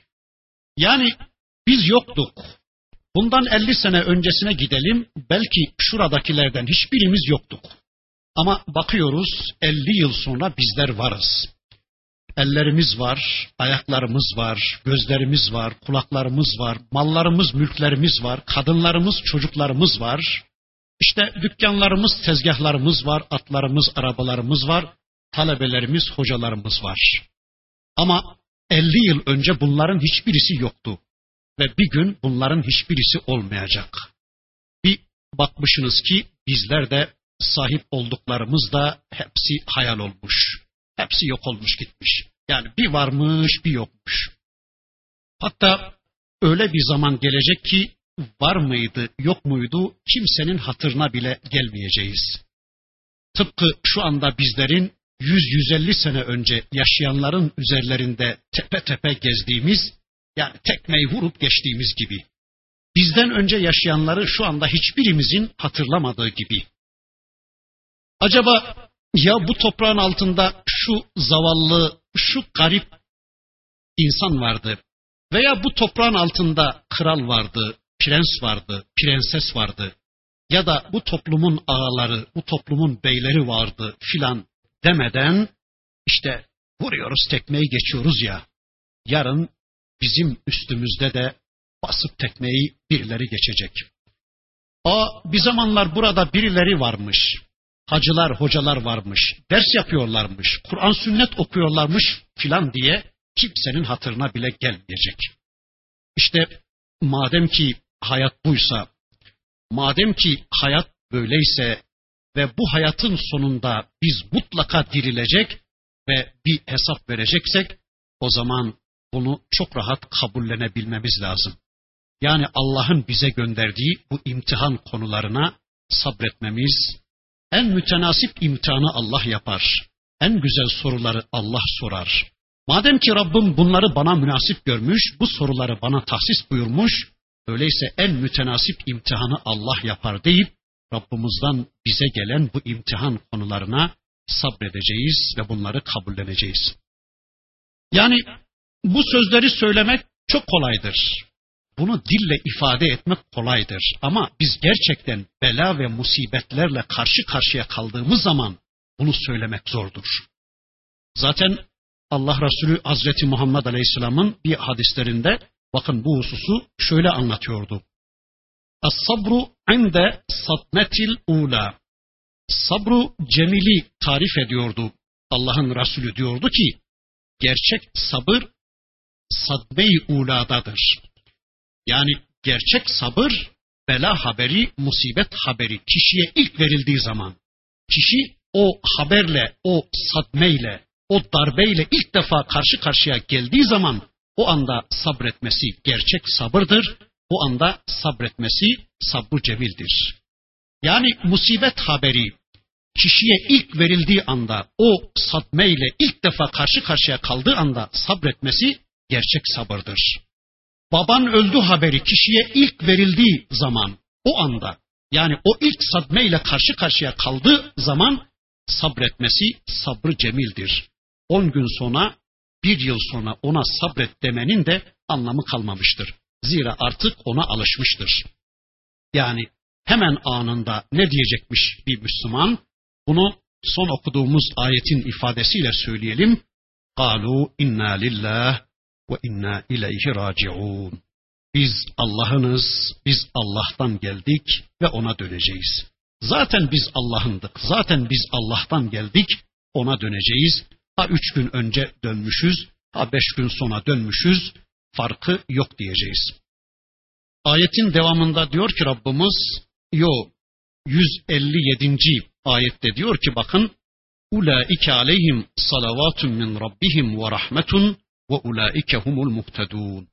Yani biz yoktuk. Bundan elli sene öncesine gidelim, belki şuradakilerden hiçbirimiz yoktuk. Ama bakıyoruz elli yıl sonra bizler varız. Ellerimiz var, ayaklarımız var, gözlerimiz var, kulaklarımız var, mallarımız, mülklerimiz var, kadınlarımız, çocuklarımız var. İşte dükkanlarımız, tezgahlarımız var, atlarımız, arabalarımız var, talebelerimiz, hocalarımız var. Ama elli yıl önce bunların hiçbirisi yoktu. Ve bir gün bunların hiçbirisi olmayacak. Bir bakmışsınız ki bizler de sahip olduklarımız da hepsi hayal olmuş. Hepsi yok olmuş gitmiş. Yani bir varmış bir yokmuş. Hatta öyle bir zaman gelecek ki var mıydı yok muydu kimsenin hatırına bile gelmeyeceğiz. Tıpkı şu anda bizlerin yüz yüz elli sene önce yaşayanların üzerlerinde tepe tepe gezdiğimiz, yani tekmeyi vurup geçtiğimiz gibi. Bizden önce yaşayanları şu anda hiçbirimizin hatırlamadığı gibi. Acaba ya bu toprağın altında şu zavallı, şu garip insan vardı veya bu toprağın altında kral vardı, prens vardı, prenses vardı ya da bu toplumun ağaları, bu toplumun beyleri vardı filan demeden işte vuruyoruz tekmeyi geçiyoruz ya, yarın bizim üstümüzde de basıp tekmeyi birileri geçecek. Aa, bir zamanlar burada birileri varmış. Hacılar, hocalar varmış. Ders yapıyorlarmış. Kur'an sünnet okuyorlarmış filan diye kimsenin hatırına bile gelmeyecek. İşte madem ki hayat buysa, madem ki hayat böyleyse ve bu hayatın sonunda biz mutlaka dirilecek ve bir hesap vereceksek, o zaman bunu çok rahat kabullenebilmemiz lazım. Yani Allah'ın bize gönderdiği bu imtihan konularına sabretmemiz, en mütenasip imtihanı Allah yapar. En güzel soruları Allah sorar. Madem ki Rabbim bunları bana münasip görmüş, bu soruları bana tahsis buyurmuş, öyleyse en mütenasip imtihanı Allah yapar deyip, Rabbimizden bize gelen bu imtihan konularına sabredeceğiz ve bunları kabulleneceğiz. Yani bu sözleri söylemek çok kolaydır. Bunu dille ifade etmek kolaydır. Ama biz gerçekten bela ve musibetlerle karşı karşıya kaldığımız zaman bunu söylemek zordur. Zaten Allah Resulü Hazreti Muhammed Aleyhisselam'ın bir hadislerinde bakın bu hususu şöyle anlatıyordu. As-sabru inde satmetil ula. Sabru cemili tarif ediyordu. Allah'ın Resulü diyordu ki gerçek sabır sadme-i uladadır. Yani gerçek sabır bela haberi, musibet haberi kişiye ilk verildiği zaman, kişi o haberle, o sadmeyle, o darbeyle ilk defa karşı karşıya geldiği zaman o anda sabretmesi gerçek sabırdır. O anda sabretmesi sabr-ı cemildir. Yani musibet haberi kişiye ilk verildiği anda, o sadmeyle ilk defa karşı karşıya kaldığı anda sabretmesi gerçek sabırdır. baban öldü haberi kişiye ilk verildiği zaman, o anda, yani o ilk sadmeyle karşı karşıya kaldığı zaman sabretmesi sabrı cemildir. On gün sonra, bir yıl sonra ona sabret demenin de anlamı kalmamıştır. Zira artık ona alışmıştır. Yani hemen anında ne diyecekmiş bir Müslüman? Bunu son okuduğumuz ayetin ifadesiyle söyleyelim. قَالُوا اِنَّا لِلّٰهِ وَاِنَّا اِلَيْهِ رَاجِعُونَ. Biz Allah'ınız, biz Allah'tan geldik ve ona döneceğiz. Zaten biz Allah'ındık, zaten biz Allah'tan geldik, ona döneceğiz. Ha üç gün önce dönmüşüz, ha beş gün sonra dönmüşüz, farkı yok diyeceğiz. Ayetin devamında diyor ki Rabbimiz, yo yüz elli yedinci ayette diyor ki bakın, ulaike aleyhim salavatun min rabbihim ve rahmetun ve ulaike humul muhtedun.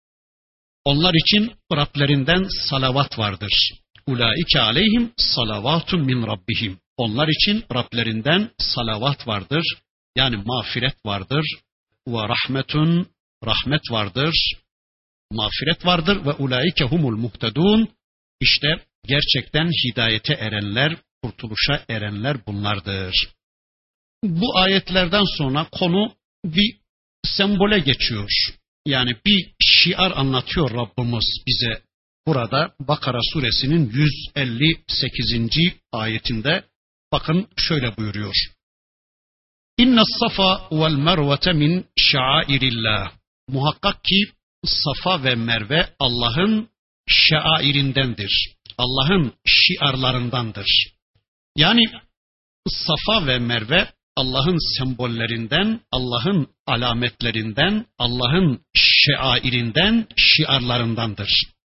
Onlar için Rablerinden salavat vardır. Ulaike aleyhim salavatun min rabbihim. Onlar için Rablerinden salavat vardır. Yani mağfiret vardır. Ve rahmetun, rahmet vardır. Mağfiret vardır ve ulaike humul muhtedun. İşte gerçekten hidayete erenler, kurtuluşa erenler bunlardır. Bu ayetlerden sonra konu bir sembole geçiyor. Yani bir şiar anlatıyor Rabbimiz bize. Burada Bakara suresinin yüz elli sekizinci ayetinde bakın şöyle buyuruyor. İnne safa vel mervete min şairillah. Muhakkak ki Safa ve Merve Allah'ın şairindendir. Allah'ın şiarlarındandır. Yani Safa ve Merve Allah'ın sembollerinden, Allah'ın alametlerinden, Allah'ın şairinden, şiarlarındandır.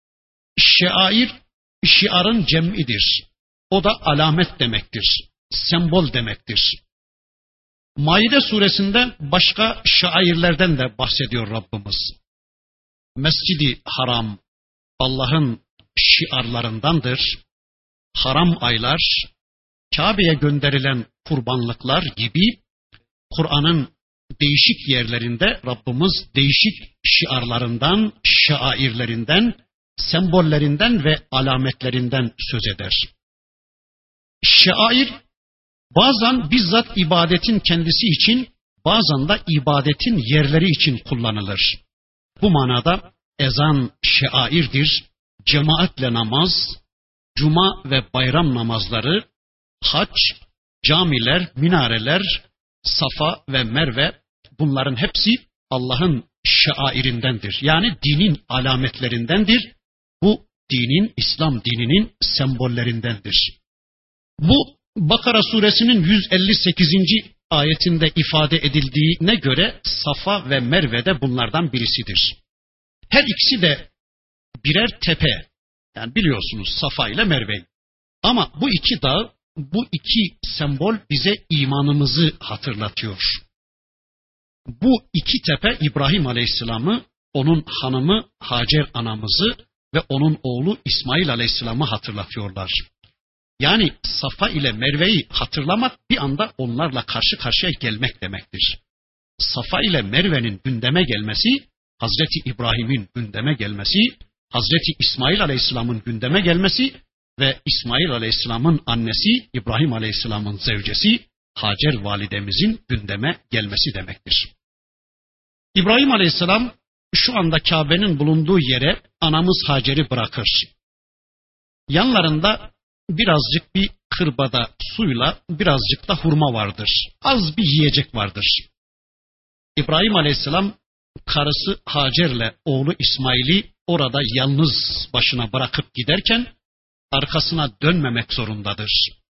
Şair, şiarın cem'idir. O da alamet demektir, sembol demektir. Maide suresinde başka şairlerden de bahsediyor Rabbimiz. Mescid-i Haram Allah'ın şiarlarındandır. Haram aylar, Kabe'ye gönderilen kurbanlıklar gibi Kur'an'ın değişik yerlerinde Rabbimiz değişik şiarlarından, şairlerinden, sembollerinden ve alametlerinden söz eder. Şair bazen bizzat ibadetin kendisi için, bazen de ibadetin yerleri için kullanılır. Bu manada ezan şairdir, cemaatle namaz, cuma ve bayram namazları, hac, camiler, minareler, Safa ve Merve bunların hepsi Allah'ın şairindendir. Yani dinin alametlerindendir. Bu dinin, İslam dininin sembollerindendir. Bu Bakara suresinin yüz elli sekizinci ayetinde ifade edildiğine göre Safa ve Merve de bunlardan birisidir. Her ikisi de birer tepe. Yani biliyorsunuz Safa ile Merve. Ama bu iki dağ, bu iki sembol bize imanımızı hatırlatıyor. Bu iki tepe İbrahim Aleyhisselam'ı, onun hanımı Hacer anamızı ve onun oğlu İsmail Aleyhisselam'ı hatırlatıyorlar. Yani Safa ile Merve'yi hatırlamak bir anda onlarla karşı karşıya gelmek demektir. Safa ile Merve'nin gündeme gelmesi, Hazreti İbrahim'in gündeme gelmesi, Hazreti İsmail Aleyhisselam'ın gündeme gelmesi ve İsmail Aleyhisselam'ın annesi İbrahim Aleyhisselam'ın zevcesi Hacer validemizin gündeme gelmesi demektir. İbrahim Aleyhisselam şu anda Kabe'nin bulunduğu yere anamız Hacer'i bırakır. Yanlarında birazcık bir kırbada suyla birazcık da hurma vardır. Az bir yiyecek vardır. İbrahim Aleyhisselam karısı Hacer'le oğlu İsmail'i orada yalnız başına bırakıp giderken arkasına dönmemek zorundadır.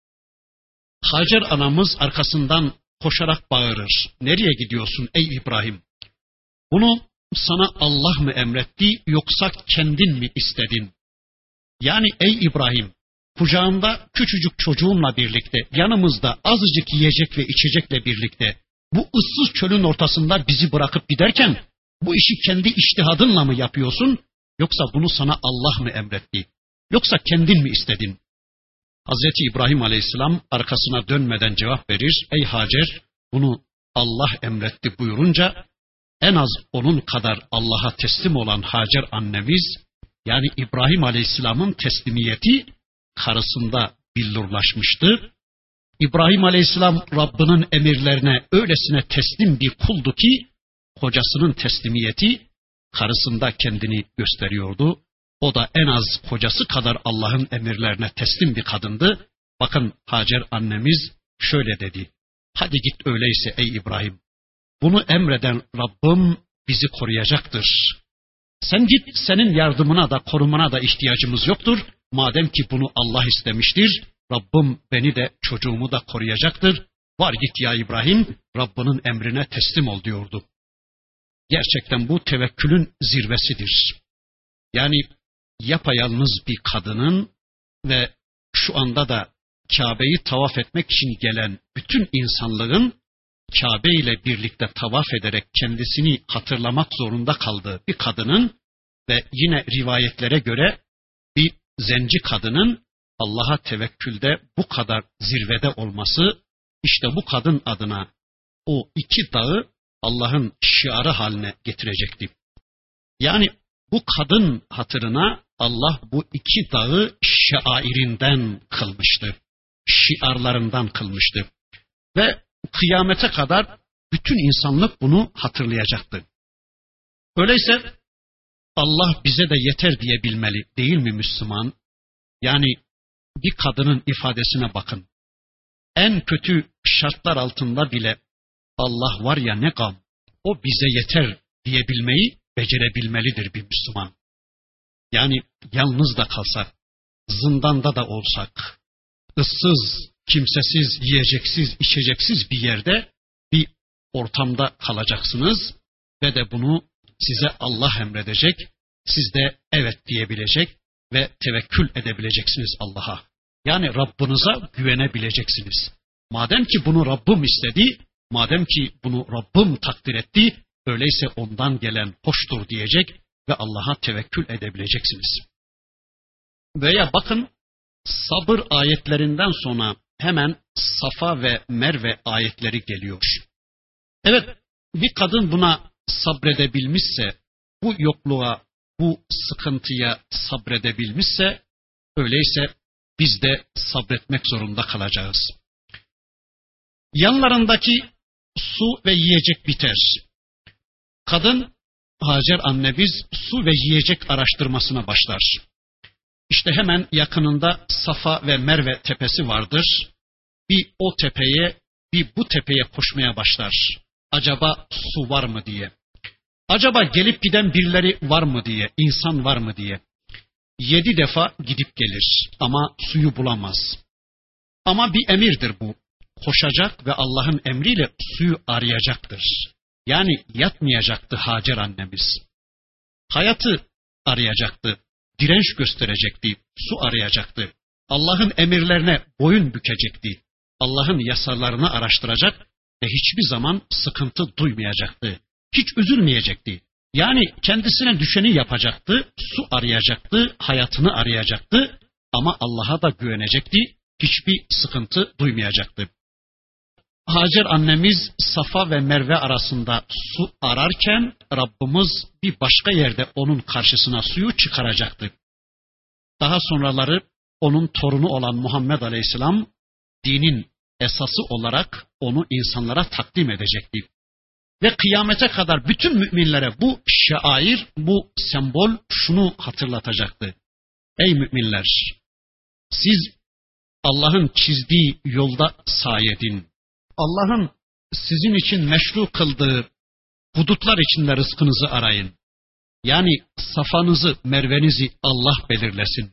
Hacer anamız arkasından koşarak bağırır. Nereye gidiyorsun ey İbrahim? Bunu sana Allah mı emretti yoksa kendin mi istedin? Yani ey İbrahim, kucağımda küçücük çocuğumla birlikte, yanımızda azıcık yiyecek ve içecekle birlikte bu ıssız çölün ortasında bizi bırakıp giderken bu işi kendi içtihadınla mı yapıyorsun yoksa bunu sana Allah mı emretti? Yoksa kendin mi istedin? Hazreti İbrahim Aleyhisselam arkasına dönmeden cevap verir. Ey Hacer, bunu Allah emretti buyurunca en az onun kadar Allah'a teslim olan Hacer annemiz, yani İbrahim Aleyhisselam'ın teslimiyeti karısında billurlaşmıştı. İbrahim Aleyhisselam Rabbinin emirlerine öylesine teslim bir kuldu ki, kocasının teslimiyeti karısında kendini gösteriyordu. O da en az kocası kadar Allah'ın emirlerine teslim bir kadındı. Bakın Hacer annemiz şöyle dedi: hadi git öyleyse ey İbrahim, bunu emreden Rabbim bizi koruyacaktır. Sen git, senin yardımına da korumana da ihtiyacımız yoktur. Madem ki bunu Allah istemiştir, Rabbim beni de çocuğumu da koruyacaktır. Var git ya İbrahim, Rabbinin emrine teslim ol diyordu. Gerçekten bu tevekkülün zirvesidir. Yani yapayalnız bir kadının ve şu anda da Kabe'yi tavaf etmek için gelen bütün insanlığın Kabe ile birlikte tavaf ederek kendisini hatırlamak zorunda kaldığı bir kadının ve yine rivayetlere göre bir zenci kadının Allah'a tevekkülde bu kadar zirvede olması, işte bu kadın adına o iki dağı Allah'ın şiarı haline getirecekti. Yani bu kadın hatırına Allah bu iki dağı şairinden kılmıştı. Şiarlarından kılmıştı. Ve kıyamete kadar bütün insanlık bunu hatırlayacaktı. Öyleyse Allah bize de yeter diye bilmeli değil mi Müslüman? Yani bir kadının ifadesine bakın. En kötü şartlar altında bile Allah var ya ne gam, o bize yeter diyebilmeyi becerebilmelidir bir Müslüman. Yani yalnız da kalsak, zindanda da olsak, ıssız, kimsesiz, yiyeceksiz, içeceksiz bir yerde, bir ortamda kalacaksınız ve de bunu size Allah emredecek, siz de evet diyebilecek ve tevekkül edebileceksiniz Allah'a. Yani Rabbinize güvenebileceksiniz. Madem ki bunu Rabbim istedi, madem ki bunu Rabbim takdir etti, öyleyse ondan gelen hoştur diyecek ve Allah'a tevekkül edebileceksiniz. Veya bakın, sabır ayetlerinden sonra hemen Safa ve Merve ayetleri geliyor. Evet, bir kadın buna sabredebilmişse, bu yokluğa, bu sıkıntıya sabredebilmişse, öyleyse biz de sabretmek zorunda kalacağız. Yanlarındaki su ve yiyecek biter. Kadın, Hacer annemiz su ve yiyecek araştırmasına başlar. İşte hemen yakınında Safa ve Merve tepesi vardır. Bir o tepeye, bir bu tepeye koşmaya başlar. Acaba su var mı diye. Acaba gelip giden birileri var mı diye, insan var mı diye. Yedi defa gidip gelir ama suyu bulamaz. Ama bir emirdir bu. Koşacak ve Allah'ın emriyle suyu arayacaktır. Yani yatmayacaktı Hacer annemiz. Hayatı arayacaktı, direnç gösterecekti, su arayacaktı. Allah'ın emirlerine boyun bükecekti. Allah'ın yasalarını araştıracak ve hiçbir zaman sıkıntı duymayacaktı. Hiç üzülmeyecekti. Yani kendisine düşeni yapacaktı, su arayacaktı, hayatını arayacaktı ama Allah'a da güvenecekti, hiçbir sıkıntı duymayacaktı. Hacer annemiz Safa ve Merve arasında su ararken Rabbimiz bir başka yerde onun karşısına suyu çıkaracaktı. Daha sonraları onun torunu olan Muhammed Aleyhisselam dinin esası olarak onu insanlara takdim edecekti. Ve kıyamete kadar bütün müminlere bu şair, bu sembol şunu hatırlatacaktı. Ey müminler! Siz Allah'ın çizdiği yolda sayedin. Allah'ın sizin için meşru kıldığı hudutlar içinde rızkınızı arayın. Yani safanızı, mervenizi Allah belirlesin.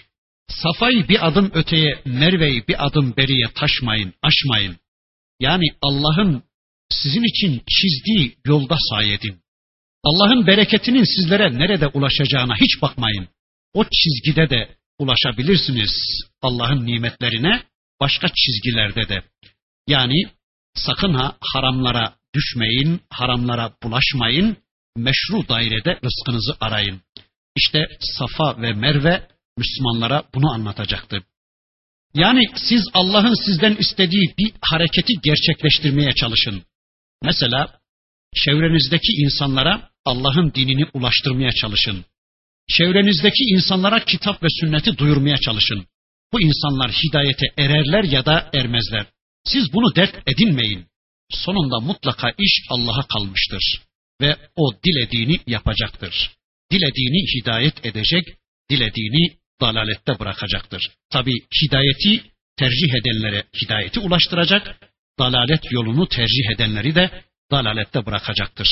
Safayı bir adım öteye, merveyi bir adım beriye taşmayın, aşmayın. Yani Allah'ın sizin için çizdiği yolda sayedin. Allah'ın bereketinin sizlere nerede ulaşacağına hiç bakmayın. O çizgide de ulaşabilirsiniz Allah'ın nimetlerine, başka çizgilerde de. Yani sakın ha haramlara düşmeyin, haramlara bulaşmayın, meşru dairede rızkınızı arayın. İşte Safa ve Merve Müslümanlara bunu anlatacaktı. Yani siz Allah'ın sizden istediği bir hareketi gerçekleştirmeye çalışın. Mesela Çevrenizdeki insanlara Allah'ın dinini ulaştırmaya çalışın. Çevrenizdeki insanlara kitap ve sünneti duyurmaya çalışın. Bu insanlar hidayete ererler ya da ermezler. Siz bunu dert edinmeyin. Sonunda mutlaka iş Allah'a kalmıştır. Ve o dilediğini yapacaktır. Dilediğini hidayet edecek, dilediğini dalalette bırakacaktır. Tabi hidayeti tercih edenlere hidayeti ulaştıracak, dalalet yolunu tercih edenleri de dalalette bırakacaktır.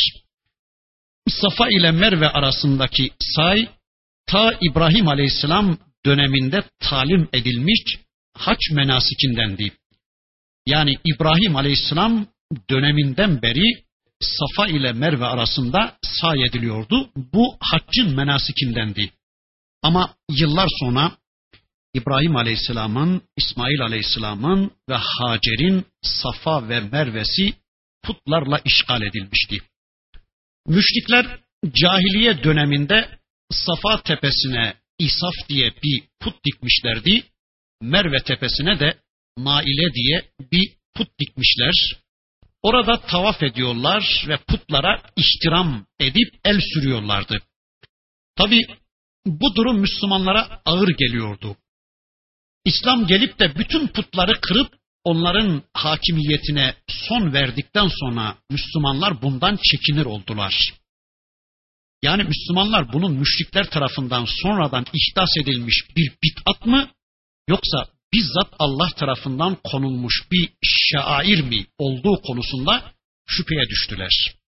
Safa ile Merve arasındaki say, ta İbrahim Aleyhisselam döneminde talim edilmiş hac menasikindendi. Yani İbrahim Aleyhisselam döneminden beri Safa ile Merve arasında say ediliyordu. Bu haccın menasikindendi. Ama yıllar sonra İbrahim Aleyhisselam'ın, İsmail Aleyhisselam'ın ve Hacer'in Safa ve Merve'si putlarla işgal edilmişti. Müşrikler cahiliye döneminde Safa tepesine İsaf diye bir put dikmişlerdi. Merve tepesine de Naile diye bir put dikmişler. Orada tavaf ediyorlar ve putlara ihtiram edip el sürüyorlardı. Tabi bu durum Müslümanlara ağır geliyordu. İslam gelip de bütün putları kırıp onların hakimiyetine son verdikten sonra Müslümanlar bundan çekinir oldular. Yani Müslümanlar bunun müşrikler tarafından sonradan ihdas edilmiş bir bid'at mı yoksa bizzat Allah tarafından konulmuş bir şair mi olduğu konusunda şüpheye düştüler.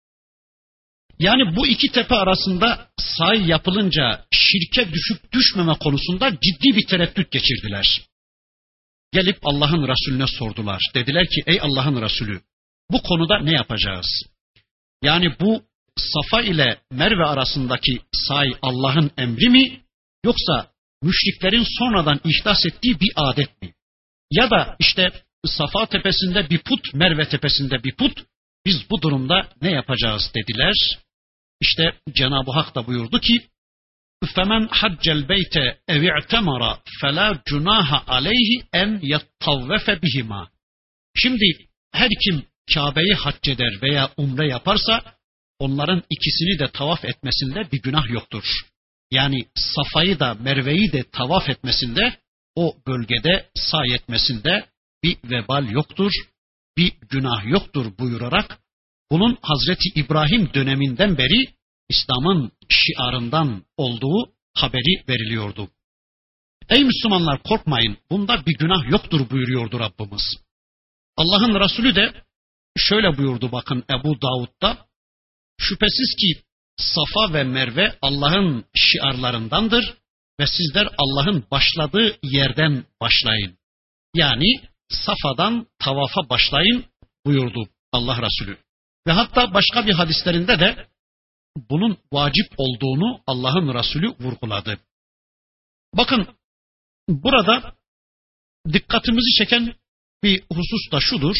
Yani bu iki tepe arasında say yapılınca şirke düşüp düşmeme konusunda ciddi bir tereddüt geçirdiler. Gelip Allah'ın Resulüne sordular. Dediler ki ey Allah'ın Resulü bu konuda ne yapacağız? Yani bu Safa ile Merve arasındaki say Allah'ın emri mi yoksa müşriklerin sonradan ihdas ettiği bir adet mi? Ya da işte Safa tepesinde bir put, Merve tepesinde bir put, biz bu durumda ne yapacağız dediler. İşte Cenab-ı Hak da buyurdu ki فَمَنْ حَجَّ الْبَيْتَ اَوْ اِعْتَمَرَ فَلَا جُنَاهَ عَلَيْهِ اَنْ يَتَّوَّفَ بِهِمَا. Şimdi her kim Kabe'yi hac eder veya umre yaparsa onların ikisini de tavaf etmesinde bir günah yoktur. Yani Safa'yı da Merve'yi de tavaf etmesinde, o bölgede say etmesinde bir vebal yoktur, bir günah yoktur buyurarak bunun Hazreti İbrahim döneminden beri İslam'ın şiarından olduğu haberi veriliyordu. Ey Müslümanlar korkmayın, bunda bir günah yoktur buyuruyordu Rabbimiz. Allah'ın Resulü de şöyle buyurdu bakın Ebu Davud'da, şüphesiz ki Safa ve Merve Allah'ın şiarlarındandır ve sizler Allah'ın başladığı yerden başlayın. Yani Safa'dan tavafa başlayın buyurdu Allah Resulü. Ve hatta başka bir hadislerinde de bunun vacip olduğunu Allah'ın Resulü vurguladı. Bakın burada dikkatimizi çeken bir husus da şudur.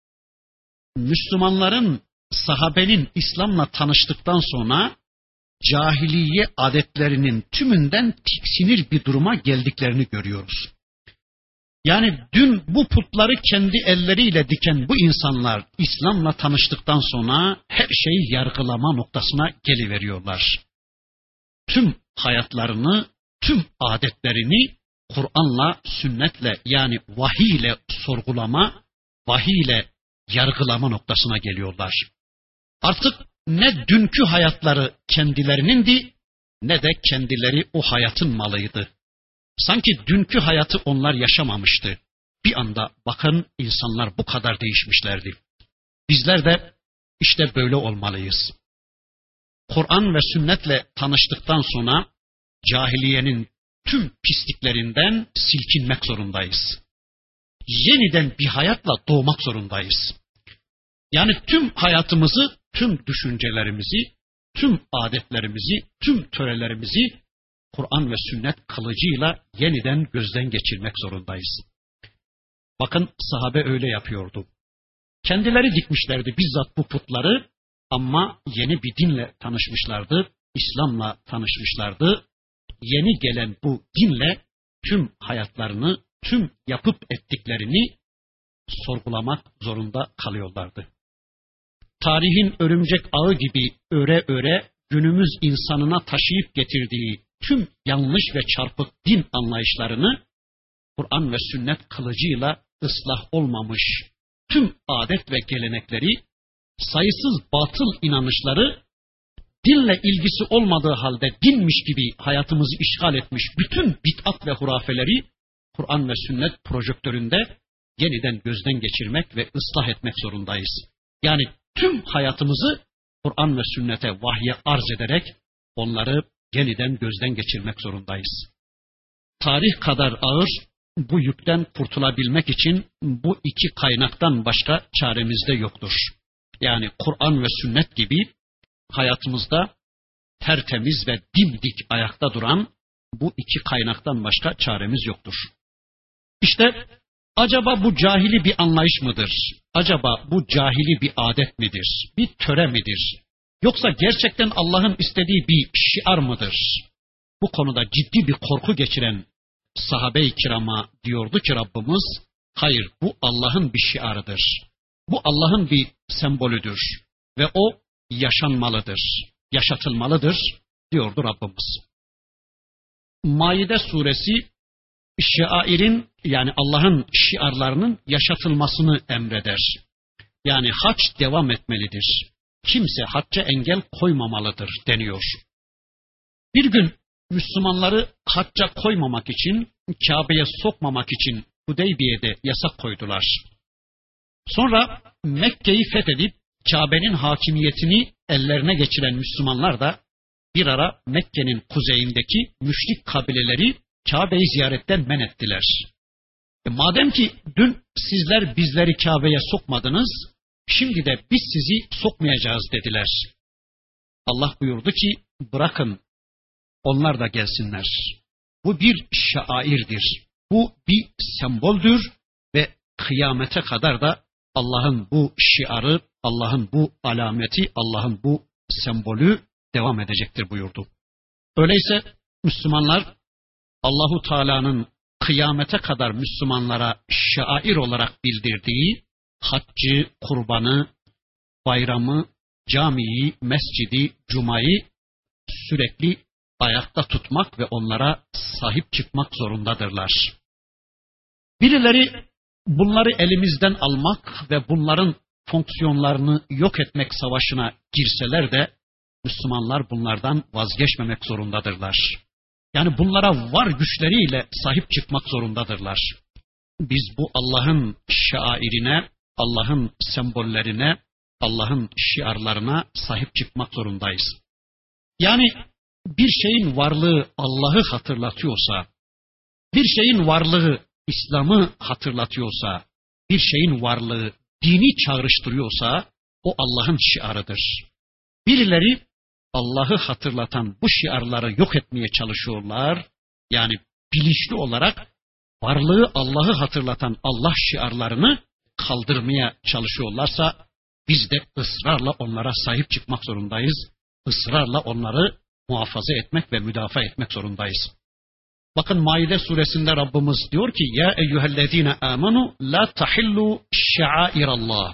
Müslümanların sahabenin İslam'la tanıştıktan sonra cahiliye adetlerinin tümünden tiksinir bir duruma geldiklerini görüyoruz. Yani dün bu putları kendi elleriyle diken bu insanlar İslam'la tanıştıktan sonra her şeyi yargılama noktasına geliveriyorlar. Tüm hayatlarını, tüm adetlerini Kur'an'la, sünnetle yani vahiy ile sorgulama, vahiy ile yargılama noktasına geliyorlar. Artık ne dünkü hayatları kendilerinin ne de kendileri o hayatın malıydı. Sanki dünkü hayatı onlar yaşamamıştı. Bir anda bakın insanlar bu kadar değişmişlerdi. Bizler de işte böyle olmalıyız. Kur'an ve sünnetle tanıştıktan sonra cahiliyenin tüm pisliklerinden silkinmek zorundayız. Yeniden bir hayatla doğmak zorundayız. Yani tüm hayatımızı, tüm düşüncelerimizi, tüm adetlerimizi, tüm törelerimizi Kur'an ve sünnet kılıcıyla yeniden gözden geçirmek zorundayız. Bakın sahabe öyle yapıyordu. Kendileri dikmişlerdi bizzat bu putları ama yeni bir dinle tanışmışlardı, İslam'la tanışmışlardı. Yeni gelen bu dinle tüm hayatlarını, tüm yapıp ettiklerini sorgulamak zorunda kalıyorlardı. tarihin örümcek ağı gibi öre öre günümüz insanına taşıyıp getirdiği tüm yanlış ve çarpık din anlayışlarını Kur'an ve sünnet kılıcıyla ıslah olmamış tüm adet ve gelenekleri, sayısız batıl inanışları, dinle ilgisi olmadığı halde dinmiş gibi hayatımızı işgal etmiş bütün bid'at ve hurafeleri Kur'an ve sünnet projektöründe yeniden gözden geçirmek ve ıslah etmek zorundayız. Yani tüm hayatımızı Kur'an ve sünnete, vahye arz ederek onları yeniden gözden geçirmek zorundayız. Tarih kadar ağır bu yükten kurtulabilmek için bu iki kaynaktan başka çaremiz de yoktur. Yani Kur'an ve sünnet gibi hayatımızda tertemiz ve dimdik ayakta duran bu iki kaynaktan başka çaremiz yoktur. İşte acaba bu cahili bir anlayış mıdır? Acaba bu cahili bir adet midir? Bir töre midir? Yoksa gerçekten Allah'ın istediği bir şiar mıdır? Bu konuda ciddi bir korku geçiren sahabe-i kirama diyordu ki Rabbimiz, hayır, bu Allah'ın bir şiarıdır. Bu Allah'ın bir sembolüdür ve o yaşanmalıdır, yaşatılmalıdır diyordu Rabbimiz. Maide suresi şiairin, yani Allah'ın şiarlarının yaşatılmasını emreder. Yani hac devam etmelidir. Kimse hacca engel koymamalıdır deniyor. Bir gün Müslümanları hacca koymamak için, Kabe'ye sokmamak için Hudeybiye'de yasak koydular. Sonra Mekke'yi fethedip Kabe'nin hakimiyetini ellerine geçiren Müslümanlar da bir ara Mekke'nin kuzeyindeki müşrik kabileleri Kabe'yi ziyaretten men ettiler. E madem ki dün sizler bizleri Kabe'ye sokmadınız, şimdi de biz sizi sokmayacağız dediler. Allah buyurdu ki bırakın onlar da gelsinler. Bu bir şairdir. Bu bir semboldür ve kıyamete kadar da Allah'ın bu şiarı, Allah'ın bu alameti, Allah'ın bu sembolü devam edecektir buyurdu. Öyleyse Müslümanlar Allahu Teala'nın kıyamete kadar Müslümanlara şair olarak bildirdiği haccı, kurbanı, bayramı, camiyi, mescidi, cumayı sürekli ayakta tutmak ve onlara sahip çıkmak zorundadırlar. Birileri bunları elimizden almak ve bunların fonksiyonlarını yok etmek savaşına girseler de Müslümanlar bunlardan vazgeçmemek zorundadırlar. Yani bunlara var güçleriyle sahip çıkmak zorundadırlar. Biz bu Allah'ın şairine, Allah'ın sembollerine, Allah'ın şiarlarına sahip çıkmak zorundayız. Yani bir şeyin varlığı Allah'ı hatırlatıyorsa, bir şeyin varlığı İslam'ı hatırlatıyorsa, bir şeyin varlığı dini çağrıştırıyorsa o Allah'ın şiarıdır. Birileri Allah'ı hatırlatan bu şiarları yok etmeye çalışıyorlar. Yani bilinçli olarak varlığı Allah'ı hatırlatan Allah şiarlarını kaldırmaya çalışıyorlarsa biz de ısrarla onlara sahip çıkmak zorundayız. Israrla onları muhafaza etmek ve müdafaa etmek zorundayız. Bakın Maide suresinde Rabbimiz diyor ki ya eyyühellezine amenu la tahillu şairallah.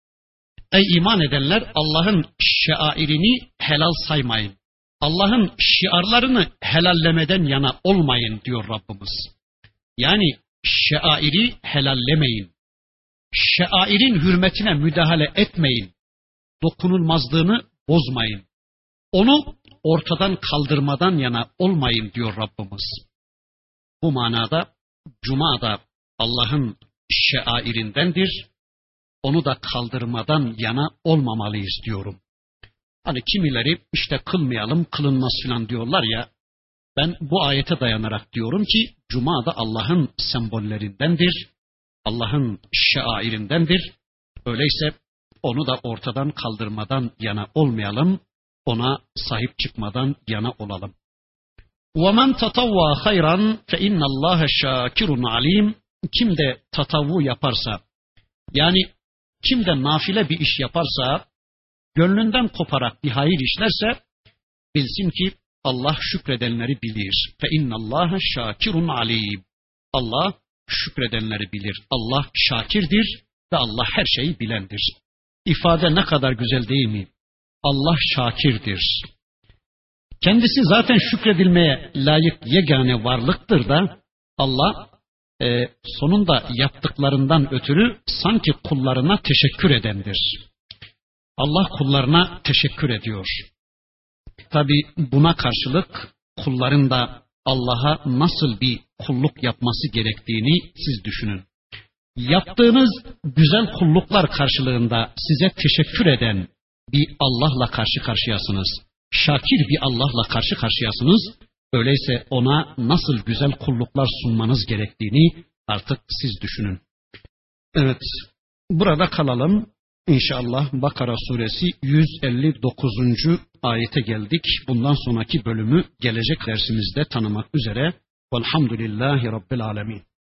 Ey iman edenler, Allah'ın şairini helal saymayın. Allah'ın şiarlarını helallemeden yana olmayın diyor Rabbimiz. Yani şairi helallemeyin. Şairin hürmetine müdahale etmeyin. Dokunulmazlığını bozmayın. Onu ortadan kaldırmadan yana olmayın diyor Rabbimiz. Bu manada Cuma da Allah'ın şairindendir. Onu da kaldırmadan yana olmamalıyız diyorum. Hani kimileri işte kılmayalım, kılınmaz filan diyorlar ya. Ben bu ayete dayanarak diyorum ki Cuma da Allah'ın sembollerindendir. Allah'ın şairindendir. Öyleyse onu da ortadan kaldırmadan yana olmayalım. Ona sahip çıkmadan yana olalım. وَمَنْ تَطَوَّى خَيْرًا فَاِنَّ اللّٰهَ شَاكِرٌ عَلِيمٌ. Kim de tatavvu yaparsa, yani kim de nafile bir iş yaparsa, gönlünden koparak bir hayır işlerse, bilsin ki Allah şükredenleri bilir. فَاِنَّ اللّٰهَ شَاكِرٌ عَلِيمٌ. Allah şükredenleri bilir. Allah şakirdir ve Allah her şeyi bilendir. ifade ne kadar güzel değil mi? Allah şakirdir. Kendisi zaten şükredilmeye layık yegane varlıktır da Allah e, sonunda yaptıklarından ötürü sanki kullarına teşekkür edendir. Allah kullarına teşekkür ediyor. Tabi buna karşılık kulların da Allah'a nasıl bir kulluk yapması gerektiğini siz düşünün. Yaptığınız güzel kulluklar karşılığında size teşekkür eden bir Allah'la karşı karşıyasınız. Şakir bir Allah'la karşı karşıyasınız. Öyleyse ona nasıl güzel kulluklar sunmanız gerektiğini artık siz düşünün. Evet, burada kalalım. İnşallah Bakara suresi yüz elli dokuzuncu ayete geldik. Bundan sonraki bölümü gelecek dersimizde tanımak üzere. Velhamdülillahi Rabbil alemin.